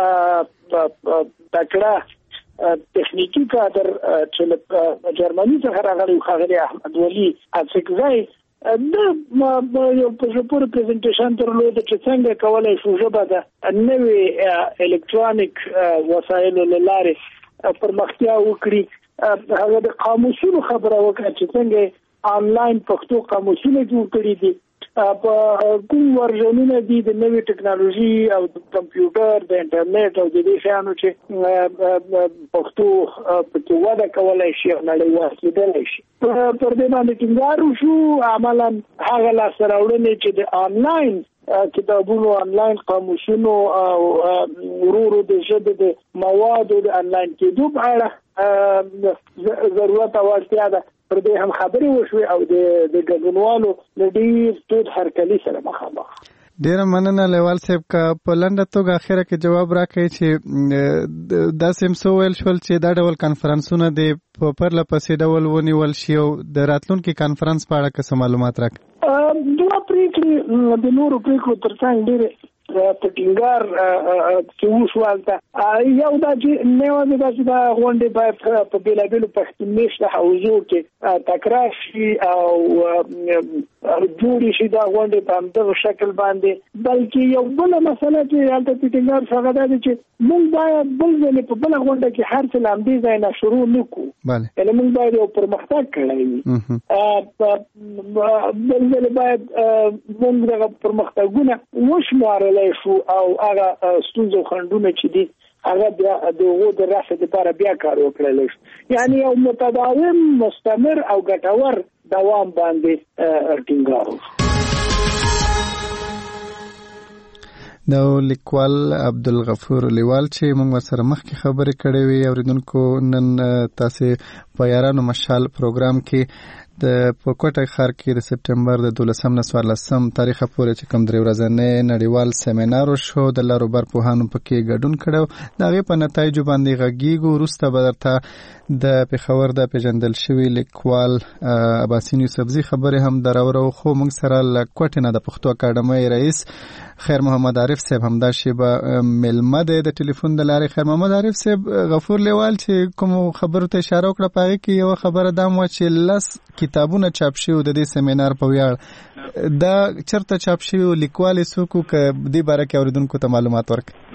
تکړه تخنیکی کادر چې جرمني څخه راغلی ښاغلی احمد ولي اڅکزی د یو په پوره پریزنټیشن درلود چې څنګه کولی شو ژبه د نوې الکترونیک وسایلو له لارې پرمختیا وکړي. هغه د قاموسونو خبره وکړه چې څنګه آنلاین پښتو قاموسونه جوړ کړي دي په کوم ورژنونه دي د نوې ټکنالوژي او د کمپیوټر د انټرنیټ او د دې شیانو چې پښتو په وده کولای شي او نړیوال کېدلی شي. پر دې باندې ټینګار وشو عملاً هغه لاسته راوړنې چې د آنلاین کتابونو آنلاین قاموسونو او ورورو د ژبې د موادو د آنلاین کېدو په اړه ضرورت او اړتیا ده. پر دې هم خبرې وشوې او د ګډونوالو د ډېر تود هرکلي سره مخامخ. ډیره مننه لیوال صاحب کا په لنډه توګه اخره کې جواب راکړئ چې دا سیم سو ویل شول چې دا ډول کانفرنسونه د په پرله پسې ډول ونیول شي او د راتلونکي کانفرنس په اړه څه معلومات راکړئ. دوه پریکړې د نورو پریکړو ترڅنګ ډېرې په ټینګار کې وشوالته یو دا چې نه دا چې دا غونډې باید په بیلابیلو پښتون میشته حوزو کې تکرار شي او جوړې شي دا غونډې په همدغه شکل باندې، بلکې یو بل مسله چې هلته په ټینګار څنګه ده چې موږ باید بل ځل په بل غونډه کې هر څه لامدې ځای نه شروع نکو، یعنی موږ باید یو پرمختګ کړی بل ځل باید موږ دغه پرمختګونه وشمارل شو او هغه ستونزې خنډونه چې دي هغه بیا دغه د رافع لپاره بیا کار وکړل شي، یعنی یو متداوم مستمر او ګټور دوام باندې ټینګار. دا لیکوال عبدالغفور لیوال چې موږ سره مخکې خبرې کړې وي اوریدونکو، نن تاسو په یارانو مشال پروګرام کې د پکوټه ښار کې د سپټمبر د 12 نه 14 تاریخ پورې چې کوم درې ورځې نړیوال سیمینار شو د لارو بر پوهانو پکې ګډون کړو، دا غي په نتایجو باندې غږیږو. وروسته به درته د پیښور د پیژندل شوی لیکوال عباسین یوسفزي خبره هم دراورو، خو موږ سره لکوټه نه د پښتو اکاډمۍ رئیس خیر محمد عارف صاحب هم دا شی به ملمه د ټلیفون د لارې. خیر محمد عارف صاحب، غفور لیوال چې کوم خبرو ته اشاره وکړه پاره کې یو خبره دا مو چې لس کتابونه چاپ شوی د دې سیمینار په ویاړ، دا چرته چاپ شوی لیکوال څوک ک دې باره کې اوریدونکو ته معلومات ورکړي؟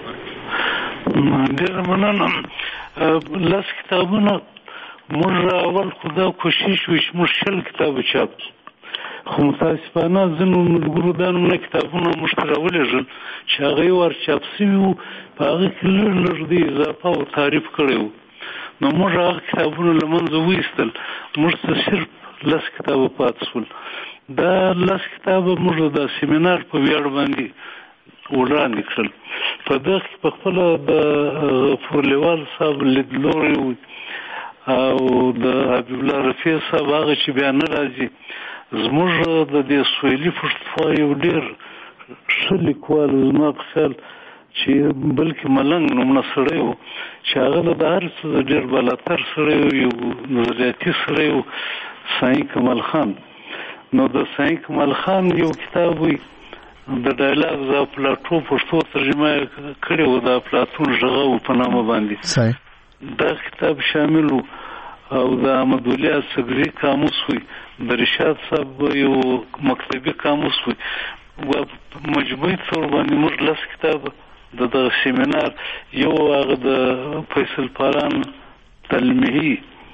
ډیر مننه. لس کتابونه موږ اول خدا کوشش وکړو موږ شل کتاب چاپ، خو متاسفانه ځینو ملګرو دا نومونه کتابونه موږ ته راولېږل چې هغه ور چاپ شوي وو، په هغه کې لږ د اضافه او تعریف کړی وو، نو موږ هغه کتابونه له منځه وایستل، موږ ته صرف لس کتابه پاتې شول. دا لس کتابه موږ د سیمینار په ویاړ باندې وړاندې کړل. په دغه کې په خپله د غفور لیوال صاحب لیدلوری او د حبیب الله رفیع صاحب هغه چې بیا نه راځي، زموږ د دې سویلي پښتونخوا یو ډېر ښه لیکوال زما په خیال چې بلکې ملنګ نومونه سړی و چې هغه له د هر څه ډېر بالاتر سړی و، یو نظریاتي سړی و، سائی کمال خان. نو د سائی کمال خان یو کتاب وي د ډایلاګ د افلاطون پښتو ترجمه کړې و، د افلاطون غږ په نامه باندې دا کتاب شامل و، او د احمد ولی اصغری قاموس وي، د رشاد صاحب یو مکتبي قاموس وي، و مجموعي طور باندې موږ لس کتاب د دغه سیمینار، یو هغه د فیصل پاران تلمیحي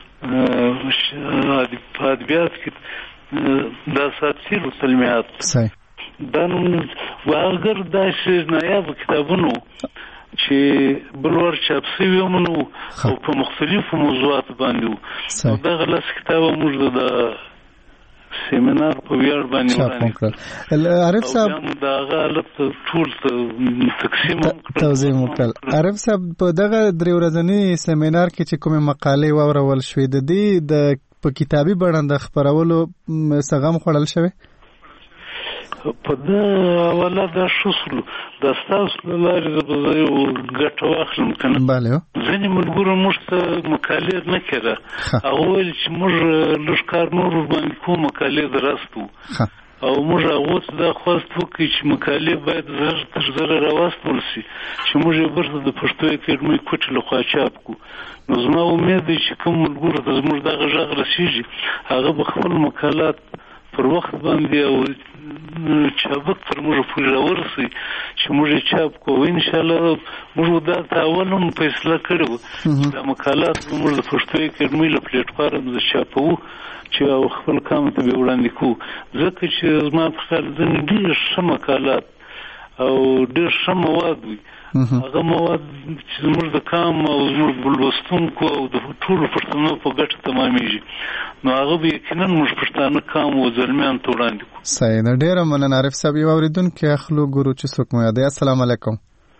په ادبیات کې د اساطیر تلمیحات دا نوم و، اگر داسې نایاب کتابونه چې بل ور چاپ شوي هم نو او په مختلفو موضوعاتو باندې وو، نو دغه لس کتابه موږ د سیمینار په ویاړ باندې چاپ کړل. عارف صاحب دغه حالت ټول تقسیم توضیح وکړل. عارف صاحب، په دغه درې ورځني سیمینار کې چې کومه مقالې واورول شوې د دې د په کتابي بڼه د خبرولو څنګه خوړل شوی؟ په دا والا دا شوسلو د تاسو لپاره د یو ګټه واخلم کنه. bale ځینې ملګرو موږ ته مقالې نه کړه، هغه ویل چې موږ لږ کار نور باندې کوم مقالې درستو، او موږ هغه ته دا خواست وکړو چې مقالې باید زر تر زر راوستل شي چې موږ یې برته د پښتو اکاډمۍ کوټې لخوا چاپ کړو. نو زما امید دی چې کوم ملګرو ته زموږ دغه غږ رسیږي هغه به خپل مقالات پر وخت باندې او چابک تر موږ پورې راورسي چې موږ چاپ کوو. ان شاء الله موږ دا تاول هم فیصله کړو دا مقالات موږ د پښتو اکاډمۍ له پلیټ فارم د چاپو چې خپل کام ته به وړاندې کوو، ځکه چې زما په خیال ډېر ښه مقالات او ډېر ښه مواد وي. هغه مواد چې زموږ د کام او زموږ د لوستونکو او د ټولو پښتنو په ګټه تمامیږي، نو هغه به یقینا موږ پښتانه کام او زلمیان ته وړاندې کړو. صحیح ده، ډېره مننه عارف صاحب. یو اورېدونکی اخلو ګورو چې څوک مو یاد دی. السلام علیکم.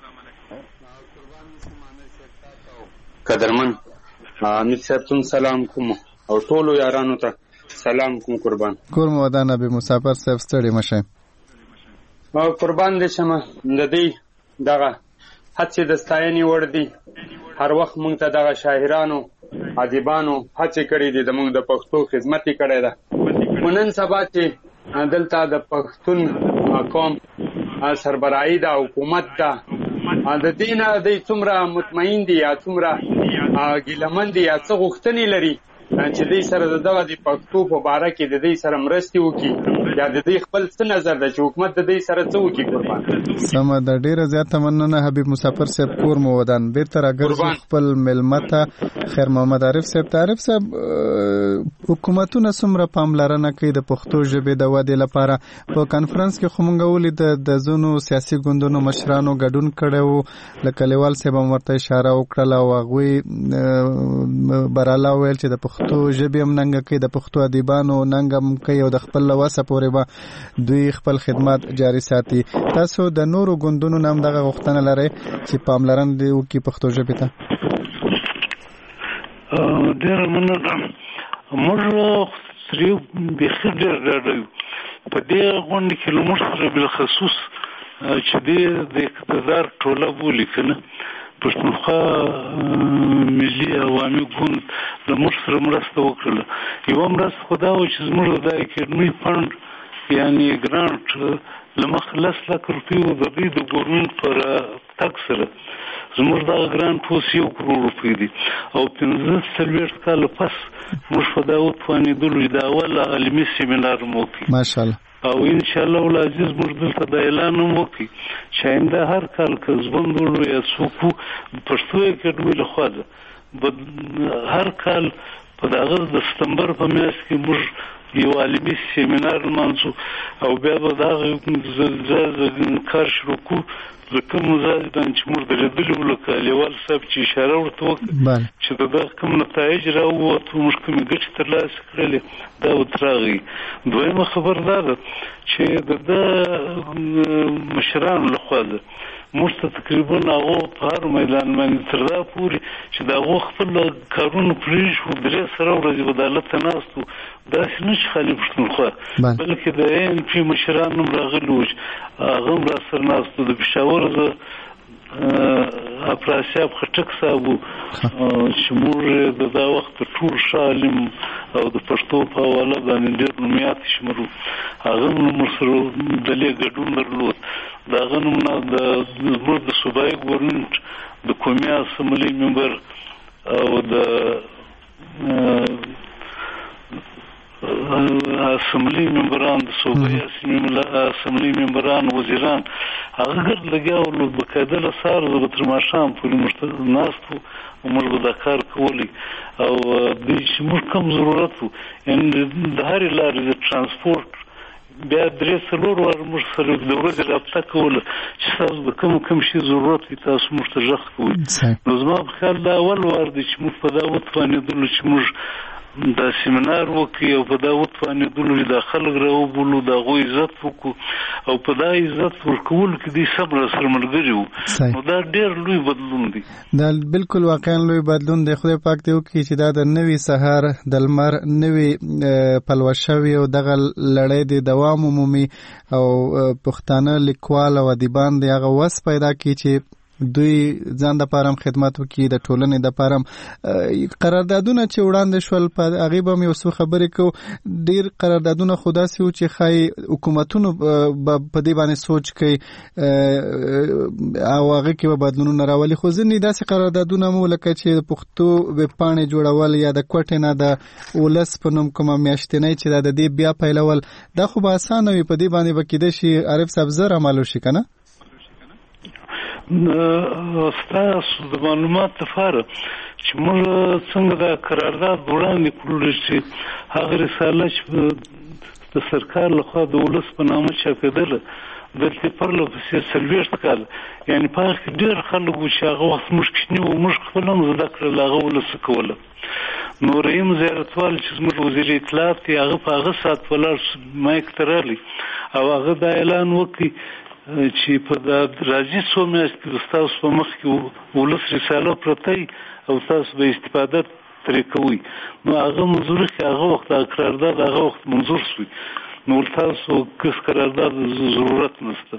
قدرمن حمید صاحب تم سلام کوم او ټولو یارانو ته سلام کوم. قربان کور مو ودان نبی مسافر صاحب ستړي مشه. قربان دې شمه د دې دغه هڅې د ستاینې وړ دي. هر وخت موږ ته دغه شاعرانو ادیبانو هڅې کړې دي، د موږ د پښتو خدمت یې کړی ده. نن سبا چې دلته د پښتون قوم سربراهي ده، حکومت ده، د دې نه دی څومره مطمئن دي یا څومره ګیلمن دي یا څه غوښتنې لري چې دوی سره دغه د پښتو په باره کې د دوی سره مرستې وکړي یا د دوی خپل څه نظر ده چې حکومت د دوی سره څه وکړي. قربان سمه ده، ډېره زیاته مننه حبیب مسافر صاحب. کور مو ودان بیرته راګرځو خپل مېلمه ته خیر محمد عارف صاحب. عارف صاحب حکومتونه څومره پاملرنه کوي د پښتو ژبې د ودې لپاره؟ په کانفرنس کې خو موږ ولید د ځینو سیاسي ګوندونو مشرانو ګډون کړی و، لکه لیوال صاحب هم ورته اشاره وکړله او هغوی براله ویل چې د پښتو ژبې هم ننګه کوي، د پښتو ادیبانو ننګه هم کوي او د خپل له وسه پورې به دوی خپل خدمات جاري ساتي. تاسو د نورو ګوندونو نه هم دغه غوښتنه لرئ چې پاملرنه دې وکړي پښتو ژبې ته؟ ډېره مننه. موږ سرې بیخي ډېر ډاډه یو په دې غونډې کې له موږ سره بالخصوص چې د اقتدار ټوله بولي که نه پښتونخوا ملي عوامي ګوند له موږ سره مرسته وکړله. یوه مرسته خو دا وه چې زموږ د اکاډمۍ فنډ یعنې ګرانټ له مخې 10 لک روپۍ و، د دوی د ګورمنټ پر تګ سره زموږ دغه ګرانټ اوس 1 کروڑ روپۍ دی او 45 کاله پس موږ په دا وتوانېدلو چې د اول علمي سیمینار مو وکړي ماشاءالله. او ان شاء الله العزیز موږ دلته د اعلان هم وکړي چې آینده هر کال که ژوند ولرو یا څوک پښتو اکاډمۍ لخوا ده هر کال په دغه د ستمبر په میاشت کې موږ یو عالمي سیمینار لمانځو او بیا به دغه کار شروع کړو. د کوم ځای باندې چې موږ درېدلي وو لکه لیوال صاحب چې اشاره ورته وکړه چې د دغه کوم نتایج راووتو موږ کومې ګټې ترلاسه کړلې دا ورته راغی. دویمه خبر دا ده چې د ده مشرانو لخوا ده موږ ته تقریبا هغو په هر میدان باندې تر دا پورې چې د هغو خپل کارونه پرېښو 3 سره ورځې عدالت ته ناست وو. داسې نه چې خالي پښتونخوا بلکې د ANP مشران هم راغلي وو هغه هم را سره ناست وو. د پېښور افراسیاب خټک صاحب وو چې موږ د دا وخت ټول ښه عالم او د پښتو په حواله باندې ډېر نومیات شمېر وو. هغه هم موږ سره ډلې ګډون درلود. د هغه نومونه زموږ د صوبایي ګورنمنټ د قومي اسمبلۍ ممبر او د اسمبلۍ ممبران د صوبایي اسمبلۍ ممبران وزیران هغه ګرد لګیا ول بقاعده له سهار به تر ماښام پورې موږ ناست وو او موږ به دا کار کولی او دوی چې موږ کوم ضرورت وو یعنې د هرې لارې د ترانسپورټ بیا 3-4 وار موږ سره د ورځې رابطه کوله چې تاسو د کوم شي ضرورت وي تاسو موږ ته غږ کوئ. نو زما په خیال دا اول وار دی چې موږ په دا وتوانېدلو چې موږ دا سیمینار وکړي او په دا وتوانېدلو چې دا خلک راوبولو د هغوی عزت وکړو او په دا عزت ورکولو کې دوی سم را سره ملګري وو. نو دا ډېر لوی بدلون دی. دا بالکل واقعا لوی بدلون دی. خدای پاک دې وکړي چې دا د نوي سهار د لمر نوي پلوه شوي او دغه لړۍ د دوام عمومي او پښتانه لیکوال او ادیبان د هغه وس پیدا کړي چې دوی ځان د پاره خدمت وکړي د ټولنې د پاره قراردادونه چې وړاندې شول په هغه به مې اوسو خبرې کو ډیر قراردادونه خدا سي چې خای حکومتونو په دې باندې سوچ کوي او هغه کې به بدلونونه راولي خو ځینې داسې قراردادونه مو لکه چې پښتو ویب پاڼې جوړول یا د کوټې نه د ولس په نوم کومه میاشتنۍ چې د دې بیا پیلول دا خو به اسانه وي په دې باندې به کېدای شي عارف صاحب زر عمل وشي کنه ستاسو د معلومات لپاره چې موږ څنګه دا قرارداد وړاندې کړل چې هغه رساله چې د سرکار لخوا د ولس په نامه چاپېدله دلته پرله پسې 40 کال یعنی په هغه ډېر خلک چې هغه وخت موږ کښنی وو موږ خپل هم زده کړل هغه ولس کوله نو رحیم زیارتوال چې زموږ وزیر اطلاعات دی هغه په هغه سات ولاړ مایک ترالی او هغه دا اعلان وکړي چې په راځي څو میاشتې تاسو په مخ کې ولس رساله پرته او تاسو به استفاده ترې کوئ نو هغه منظور کې هغه وخت قرارداد هغه وخت منظور شوی نو تاسو کس قرارداد ضرورت نشته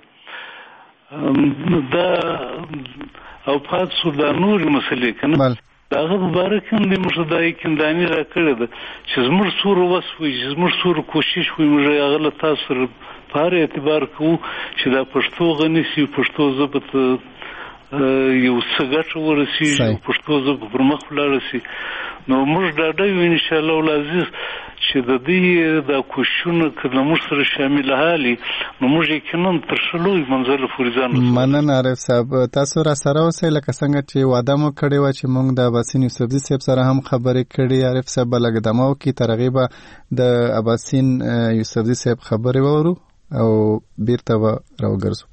دا او پاتې دا نور مسلې کنه داغه مبارک هم د مشدای کندانی را کړی ده چې زموږ سور وسوي چې زموږ سور کوشش وي موږ هغه له تاسو په اعتبار کوو چې دا پښتو غني سي پښتو ضبط یو څه ګټه ورسیږي پښتو ژبه پر مخ ولاړ شي نو موږ دا ډېر ان شاء الله العزیز چې د دې د کوششونو کله موږ سره شامل حالي نو موږ یقینا تر شلوي منزل فریزان مننه عارف صاحب تاسو را سره اوسئ لکه څنګه چې وعده مو کړی و چې موږ د اباسین یوسفزي صاحب سره هم خبرې کړې عارف صاحب لګ دمو کې ترغیبه د اباسین یوسفزي صاحب خبرې وورو او بیرته راوګرځو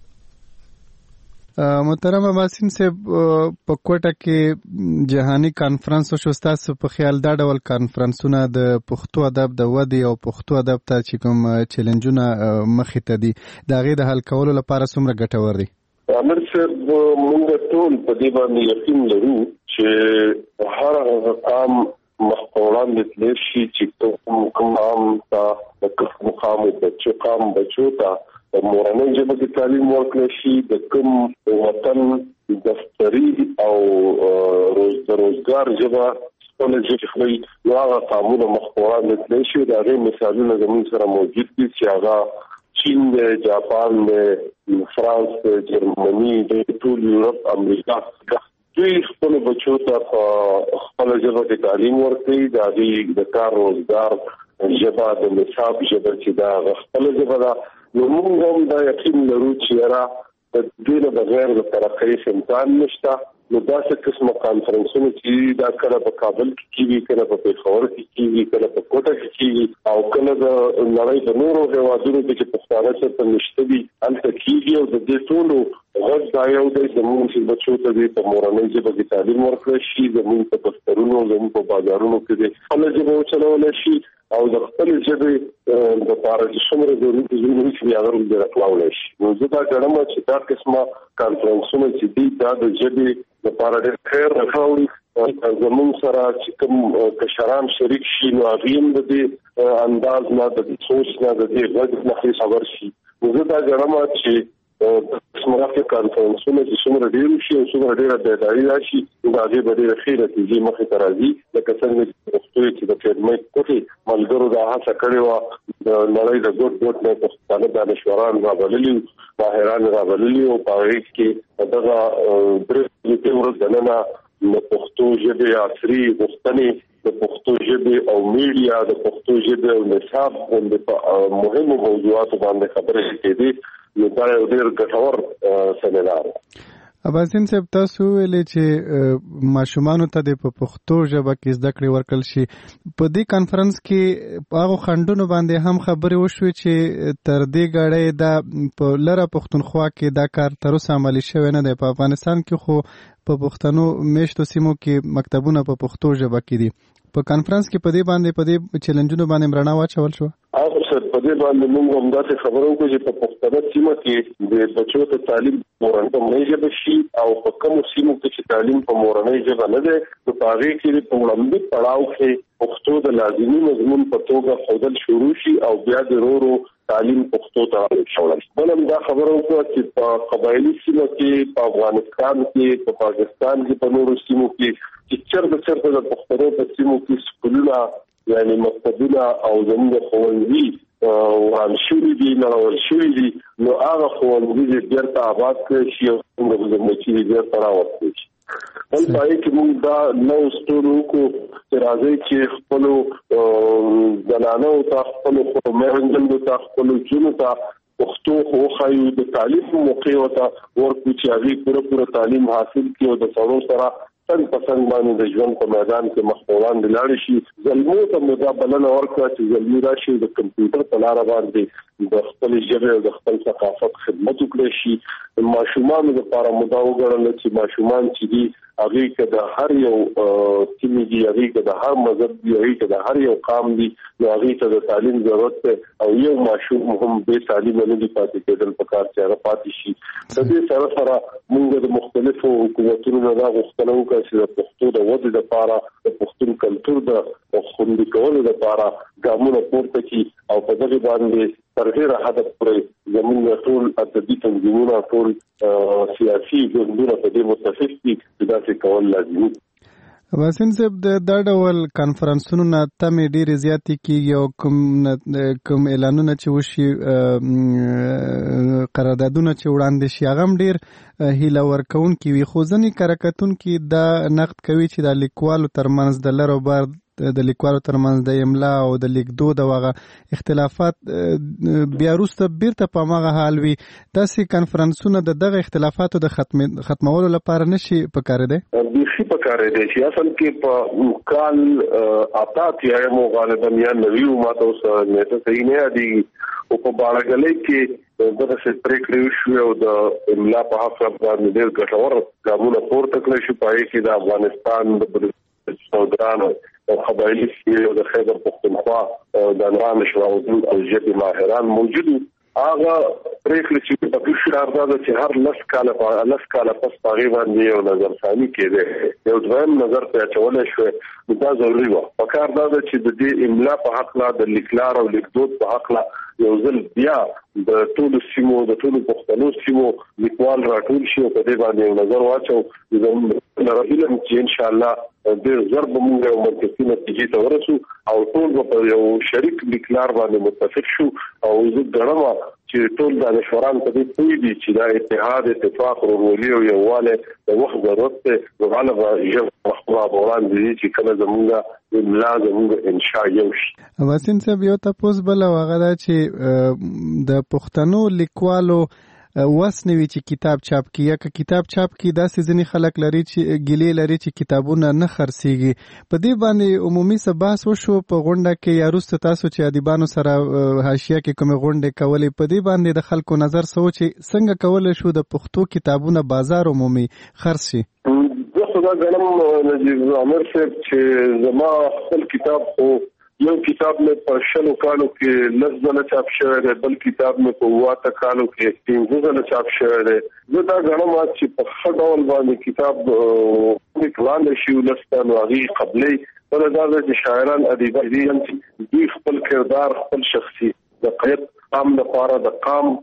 محترم اباسین صاحب په کوټه کې جهاني کانفرنس او شوستاسو په خیال دا ډول کانفرنسونه د پښتو ادب د ودی او پښتو ادب ته چې کوم چیلنجونه مخې ته دي دا غي د حل کولو لپاره څومره ګټور دي امر صاحب موږ ټول په دې باندې یقین لرو چې هر قام مخاوران د لشي چې کوم عام تا د مقام بچو قام بچو تا مورنۍ ژبه کې تعلیم ورکړل شي د کوم وطن دفتری او روزګار ژبه خپل ژبه خپل نو هغه قانون مخاوران د لشي دا غي مثالونه زموږ سره موجود دي چې هغه چین د جاپان د فرانس جرمني د ټول یورپ امریکا دوی خپل بچو ته خپل ژبه کې تعلیم ورکړي دا د کار روزګار ژبه د نصاب ژبه چې دا خپل ژبه دا نو موږ هم دا یقین لرو چې را د دې نه بغیر د ترقۍ امکان نشته نو دا څه قسمه کانفرنسونه چې دا کله په کابل کې کیږي کله په پېښور کې کیږي کله په کوټه کې کیږي او کله د نړۍ د نورو هیوادونو کې چې پښتانه څخه نشته دي هلته کیږي او د دې ټولو غږ دا یو دی زموږ چې بچو ته په مورنۍ ژبه کې تعلیم ورکړل شي زموږ په دفترونو زموږ په بازارونو کې خپل ژبه وچلول شي او د خپل ژبې د لپاره چې څومره ضروري دي چې هغه د راټولول شي نو زه دا ګڼم چې دا قسمه کانفرنسونه چې دي دا د ژبې لپاره ډېر خیر راوړي زموږ سره چې کوم کشران شریک شي نو هغه د دې انداز نه د سوچ نه د دې غږ نه خبر شي نو زه دا ګڼم چې سمرافي کانفرنسونه چې څومره ډیر شي او څومره ډیر بیداری راشي دا دې به ډیر خیره تیږي مخې ته راځي لکه څنګه چې پښتو چې د خدمت کوي ملګرو دا هڅه کړې و د نړۍ د ګډ نه پښتانه دانشوران راغلي ماهران راغلي او په هغه کې دغه درې ورځې نه د پښتو ژبې عصري غوښتنې د پښتو ژبې او میډیا د پښتو ژبې او نصاب باندې مهمو موضوعاتو باندې خبرې کېدې نو دا یو ډېر ګټور سیمینار اباسین صاحب تاسو ویلې چې ماشومانو ته د پښتو ژبه کې زده کړې ورکړل شي په دې کانفرنس کې هغه خندونو باندې هم خبرې وشوې چې تر دې غړې دا په لره پښتونخوا کې دا کار تر اوسه عملي شوی نه دی په افغانستان کې خو په پښتنو میشتو سیمو کې مکتبونه په پښتو ژبه کې دي په کانفرنس کې په دې چیلنجونو باندې رڼا واچول شو هغه څه په دې باندې موږ هم دا خبرو کوو چې په پښتنو سیمه کې د بچو ته تعلیم مورنۍ ژبه شي او په کوم سیمو کې چې تعلیم په مورنۍ ژبه نه ده نو په هغه کې په وړاندې پړاو کې پښتو د لازمي مضمون په توګه ښودل شروع شي او بیا د ورو تعلیم پښتو ته شوړل. بلم دا خبره وکړه چې په قبایلی سیمه کې، په افغانستان کې، په پاکستان کې، په نورو سیمو کې چې چرته د پښتنو په سیمو کې سکولونه یعنی مکتبونه او زموږ ښوونځي وران شوي دي، نړول شوي دي، نو هغه ښوونځي بیرته آباد کړی شي او زموږ بچي بیرته راوستل شي. بل پای کې موږ دا نو ستورو کو چې راځي چې خپل زنانو ته، خپل مېرمنو ته، خپل جنو ته پښتو خو خایو د تعلیم موقع وته ورکو چې هغه پوره تعلیم حاصل کړي او د څلور سره څنګه پسند باندې د ژوند په میدان کې مخاوران د لاړ شي. زلمو ته مدا بلنه ورکړه چې زلمی راشي د کمپیوټر په لار باندې د خپل ژبه او د خپل ثقافت خدمت وکړي شي. ماشومان لپاره مدا وګڼل چې ماشومان چې دي هغه کې د هر یو سیمې دي، هغه کې د هر مذهب دي، هغه کې د هر یو قام دي، نو هغه ته د تعلیم ضرورت ده او یو ماشوم هم به تعلیم نه دی پاتې کېدل پکار چې هغه پاتې شي. د دې سره موږ د مختلفو حکومتونو نه غوښتنه وکړه چې د پښتو د ودې لپاره، د پښتون کلچر د خوندي کولو لپاره ګامونه پورته کړي او په دغه باندې تر ډیره حد پورې زموږ ټول ادبي تنظیمونه، ټول سیاسي ګوندونه په دې متفق دي چې دا څه کول لازمي. واسین صاحب د ډول کانفرنسونو نه تمې ډېرې زیاتې کېږي او کوم اعلانونه چې وشي، قراردادونه چې وړاندې شي، هغه هم ډېر هیله ورکوونکي وي، خو ځینې کره کتونکي دا نقد کوي چې د لیکوالو ترمنځ د لر او بر د لیکوالو ترمنځ د املا او د لیکدود او هغه اختلافات بیا وروسته بیرته په هماغه حال وي. داسې کانفرنسونه د دغه اختلافاتو د ختمولو لپاره نشي پکارېدی؟ بیخي پکارېدی چې اصل کې په کال آتات یایمو غالبا یا نویو ماته اوس نیټه صحیح نه یادېږي او په باړګلۍ کې دغسې پرېکړې وشوې او د املا په حق باندې ډېر ګټور ګامونه پورته کړی شو. په هغې کې د افغانستان د سودرانو او قبایلی سیمې او د خیبر پښتونخوا د انران شواهدون او ژبې ماهران موجود وو. هغه پرېکړې چې په کې شرار ده چې هر لس کاله پس په هغې باندې یو نظرثاني کېدی، یو دویم نظر ته اچولی شوی. نو دا ضروري وه. پکار دا ده چې د دې املا په حقله، د لیکلار او لیکدود په حقله یو ځل بیا د ټولو سیمو، د ټولو پښتنو سیمو لیکوال راټول شي او په دې باندې یو نظر واچو. زموږ علم چې انشاءالله ډېر ژر به موږ یو منطقي نتیجې ته ورسو او ټول به په یو شریک لیکلار باندې متفق شو. او زه ګڼم چې ټول دانشوران په دې پوه دي چې دا اتحاد، اتفاق، ورورولي او یووالی د وخت ضرورت دی. نو هله به ژبه مخکې به وړاندې ځي چې کله زموږ املا، زموږ انشا یو شي. واسین صاحب یو تپوس بل او هغه دا چې د پښتنو لیکوالو وس نه وي چې کتاب چاپ کړي، یا که کتاب چاپ کړي داسې ځینې خلک لري چې ګیلې لري چې کتابونه نه خرڅېږي. په دې باندې عمومي څه بحث وشو په غونډه کې، یا وروسته تاسو چې ادیبانو سره حاشیه کې کومې غونډې کولې، په دې باندې د خلکو نظر څه و چې څنګه کولی شو د پښتو کتابونه بازار عمومي خرڅ شي؟ زه خو دا ګڼم نجیب عامر صاحب چې زما خپل کتاب خو یو کتاب مې په 100 کالو کې 10 ځله چاپ شوی دی، بل کتاب مې په 8 کالو کې 15 ځله چاپ شوی دی. زه دا ګڼم چې په ښه ډول باندې کتاب وړاندې شي ولسته، نو هغې قبلې. بله دا ده چې شاعران، ادیبان دوی خپل کردار، خپل شخصي د قیب قام لپاره د قام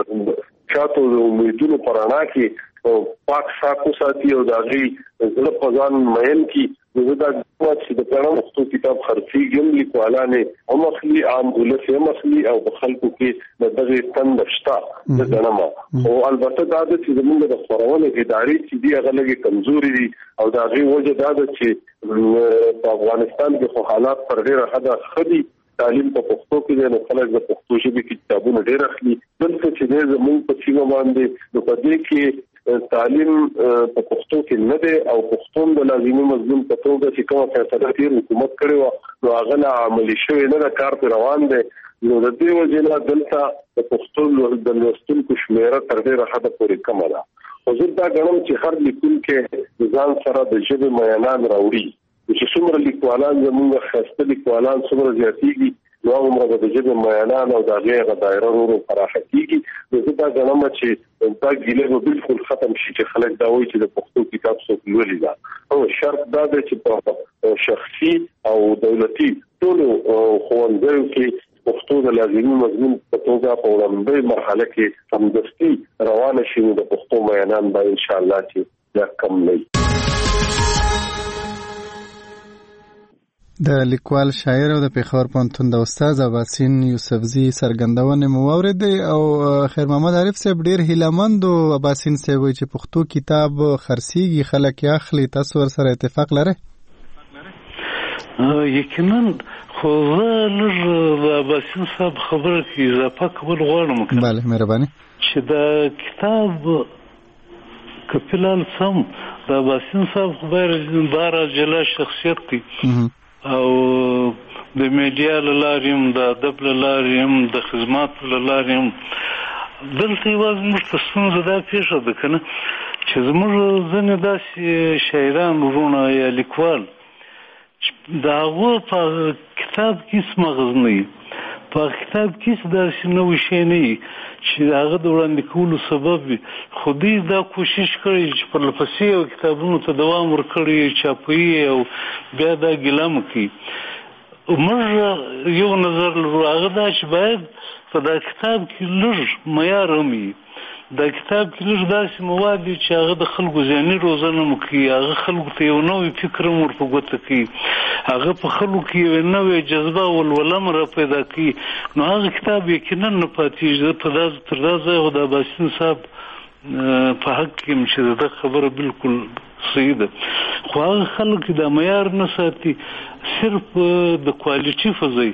چاته د امیدونو په رڼا کې پاک صاف وساتي او د هغې زړه په ځان مین کړي. زه دا ګڼم چې د پښتو کتاب خرڅېږي هم، لیکوالان هم اخلي، عام ولس هم اخلي او په خلکو کې د دغې تنده شته. زه ګڼم خو البته دا ده چې زموږ د خپرونې ادارې چې دي هغه لږې کمزوري دي او د هغې وجه دا ده چې په افغانستان کې خو حالات تر ډېره حده ښه دي. تعلیم په پښتو کې دی، نو خلک د پښتو ژبې کې کتابونه ډېر اخلي. دلته چې دی زموږ په سیمه باندې، نو په دې کې تعلیم په پښتو کې نه دی او پښتون د لازمي مضمون په توګه چې کومه فیصله تیر حکومت کړې وه، نو هغه لا عملي شوې نه ده، کار پرې روان دی. نو د دې وجې نه دلته د پښتو د لوستونکو شمېره تر ډېره حده پورې کمه ده. خو زه دا ګڼم چې هر لیکونکی ځان سره د ژبې میانان راوړي، چې څومره لیکوالان زموږ ښایسته لیکوالان څومره زیاتېږي، نو هغومره به د ژبې میانان او د هغې هغه دایره ورو پراخه کېږي. نو زه دا ګڼم چې دا ګیله به بالکل ختم شي چې خلک دا وایي چې د پښتو کتاب څوک لولي ده. او شرط دا دی چې په شخصي او دولتي ټولو ښوونځیو کې پښتو د لازمي مضمون په توګه په وړاندې مرحله کې سمدستي روانه شي د پښتو میانان به ان شاء الله چې دا کم نه د لیکوال شاعر او د پیښور پوهنتون د استاد اباسین یوسفزي سرګندونه مو اوریدې او خیر محمد عارف صاحب ډیر هیلمند او اباسین صاحب چې پښتو کتاب خرڅيږي خلک یې اخلي تاسو ور سره اتفاق لرئ یقینا خو زه لږ د اباسین صاحب خبره کې اضافه کول غواړم بله مهرباني چې دا کتاب کپیلال سم د اباسین صاحب خبره بار جلا شخصیت دی او د میډیا لاریم د ادب لاریم د خدمات لاریم دلته یوازې موږ ته ستونزه دا پیښه ده کنه چې زموږ ځینې داسې شاعران ورونه یا لیکوال د هغو په کتاب کې هېڅ مغز نه وي په کتاب کې هېڅ داسې نوی شی نه وي چې د هغه د وړاندې کولو سبب وي خو دوی دا کوشش کړی چې پرلپسې یو کتابونو ته دوام ورکړي چاپوي او بیا دا ګیله کوي موږ یو نظر لرو هغه دا چې باید په دا کتاب کې لږ معیار هم وي دا کتاب کې لږ داسې مواد دي چې هغه د خلکو ذهني روزنه مو کوي هغه خلکو ته یو نوی فکر هم ورپه ګوته کوي هغه په خلکو کې یو نوی جذبه ولوله هم را پیدا کوي نو هغه کتاب یقینا نه پاتېږي تر دا ځایه خو د اباسین صاحب په حق کې یم چې د خبره بالکل صحیح ده خو هغه خلک دا معیار نه ساتي صرف د کوالټي فضای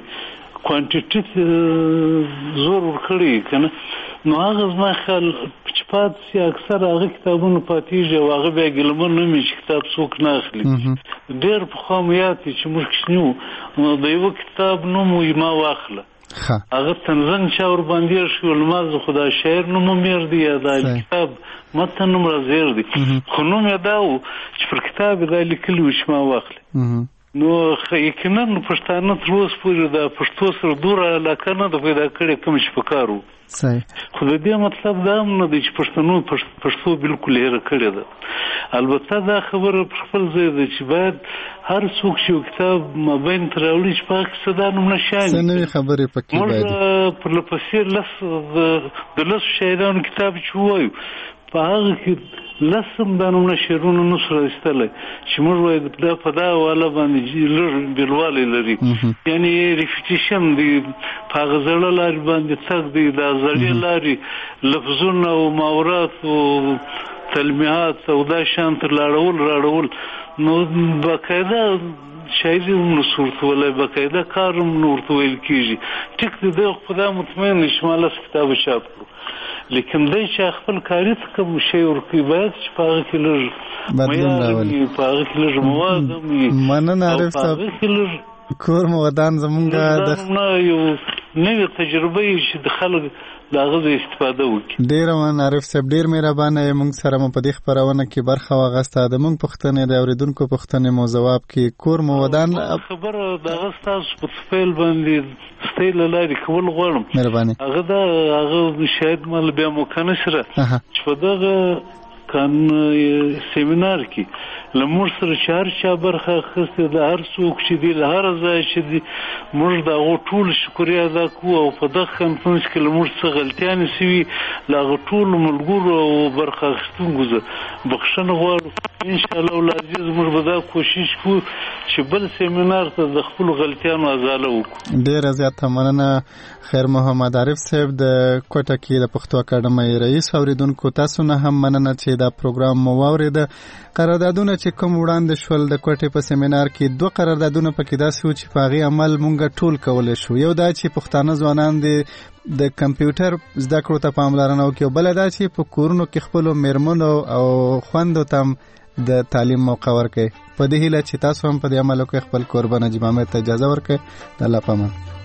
کوانټیټي زور ورکړي کنه نو هغه زما خیال چې پاتې سي اکثر هغه کتابونه پاتېږي او هغه بیا ګیلمن نه وي چې کتاب څوک نه اخلي ډېر پخوا مو یاد دي چې موږ کوچني وو نو د یوه کتاب نوم ما واخله هغه تنزن چا ورباندې شو لماز خدا شاعر نوم میر دی یا دا کتاب متن نوم راځیر دی خو نوم یې دا و چې پر کتاب دا لیکلی و چې ما واخله نو یقینا پښتانه تر اوسه پورې د پښتو سره دوره علاقه نه ده پیدا کړې کوم چې په کار وو خو د دې مطلب دا هم نه دی چې پښتنو پښتو بالکل هېره کړې ده البته دا خبره پر خپل ځای ده چې باید هر څوک چې یو کتاب مابین ته راوړي چې په هغه کې څه دا نومونه شامل څه نوې خبرې پکې باید موږ پرلپسې د لسو شاعرانو کتاب چې ووایو په هغه کې لسم دا نومونه شعرونه نسو راایستلی چې موږ وایو دا په دا حواله باندې لږ بېلوالی لري یعنې ریپیټیشن دی په هغه زړه لارې باندې تګ دی دا زړې لارې لفظونه او محاورات او تلمیحات او دا شان تر راړول نو باقاعده شاعري هم نسو ورته ویلی باقاعده کار هم نه ورته ویل کېږي ټیک دی دی خو په دا مطمئن دی چې ما لس کتابه چاپ کړو لیکن دی چې خپل کاري ته کوم شی ورکوي باید چې په هغه کې لږ معیار وي په هغه کې لږ مواد هم وي مننه عارف صاحب کور مو ودان زمونږ د یو نوې تجربه یي چې د خلک د هغه د استفاده وکړي ډېره مننه عارف صاحب ډېر مهربانه یې موږ سره مو په دې خپرونه کې برخه واخیسته د موږ پوښتنې د اورېدونکو پوښتنې مو ځواب کې کور مو ودان خبره د هغه ستاسو په سپیل باندې ستۍ له لارې کول غواړم مهرباني هغه شاید مال بیا موقع نشره چې په دغه سیمینار کې له موږ سره چې هر چا برخه اخیستې ده هر څوک چې دی له هره ځایه چې دی موږ د هغو ټولو شکریه ادا کوو او په دغه کنفرانس کې له موږ څه غلطیانې سوي له هغه ټولو ملګرو او برخه اخیستونکو زه بخښنه غواړو انشاءالله العزیز موږ به دا کوشش کوو چې بل سیمینار ته د خپلو غلطیانو ازاله وکړو ډېره زیاته مننه خیر محمد عارف صاحب د کوټه کې د پښتو اکاډمۍ رئیس اوریدونکو تاسو نه هم مننه چې دا پروګرام مو واورېده قراردادونه چې کوم وړاندې شول د کوټې په سیمینار کې دوه قراردادونه پکې داسې وو چې په هغې عمل مونږ ټول کولی شو یو دا چې پښتانه ځوانان د کمپیوټر زده کړو ته پاملرنه وکړي او بله دا چې په کورونو کې خپلو میرمنو او خویندو ته هم د تعلیم موقع ورکړي په دې هیله چې تاسو هم په دې عمل وکړئ خپل کوربه نجیب احمد ته اجازه ورکړئ د الله په امان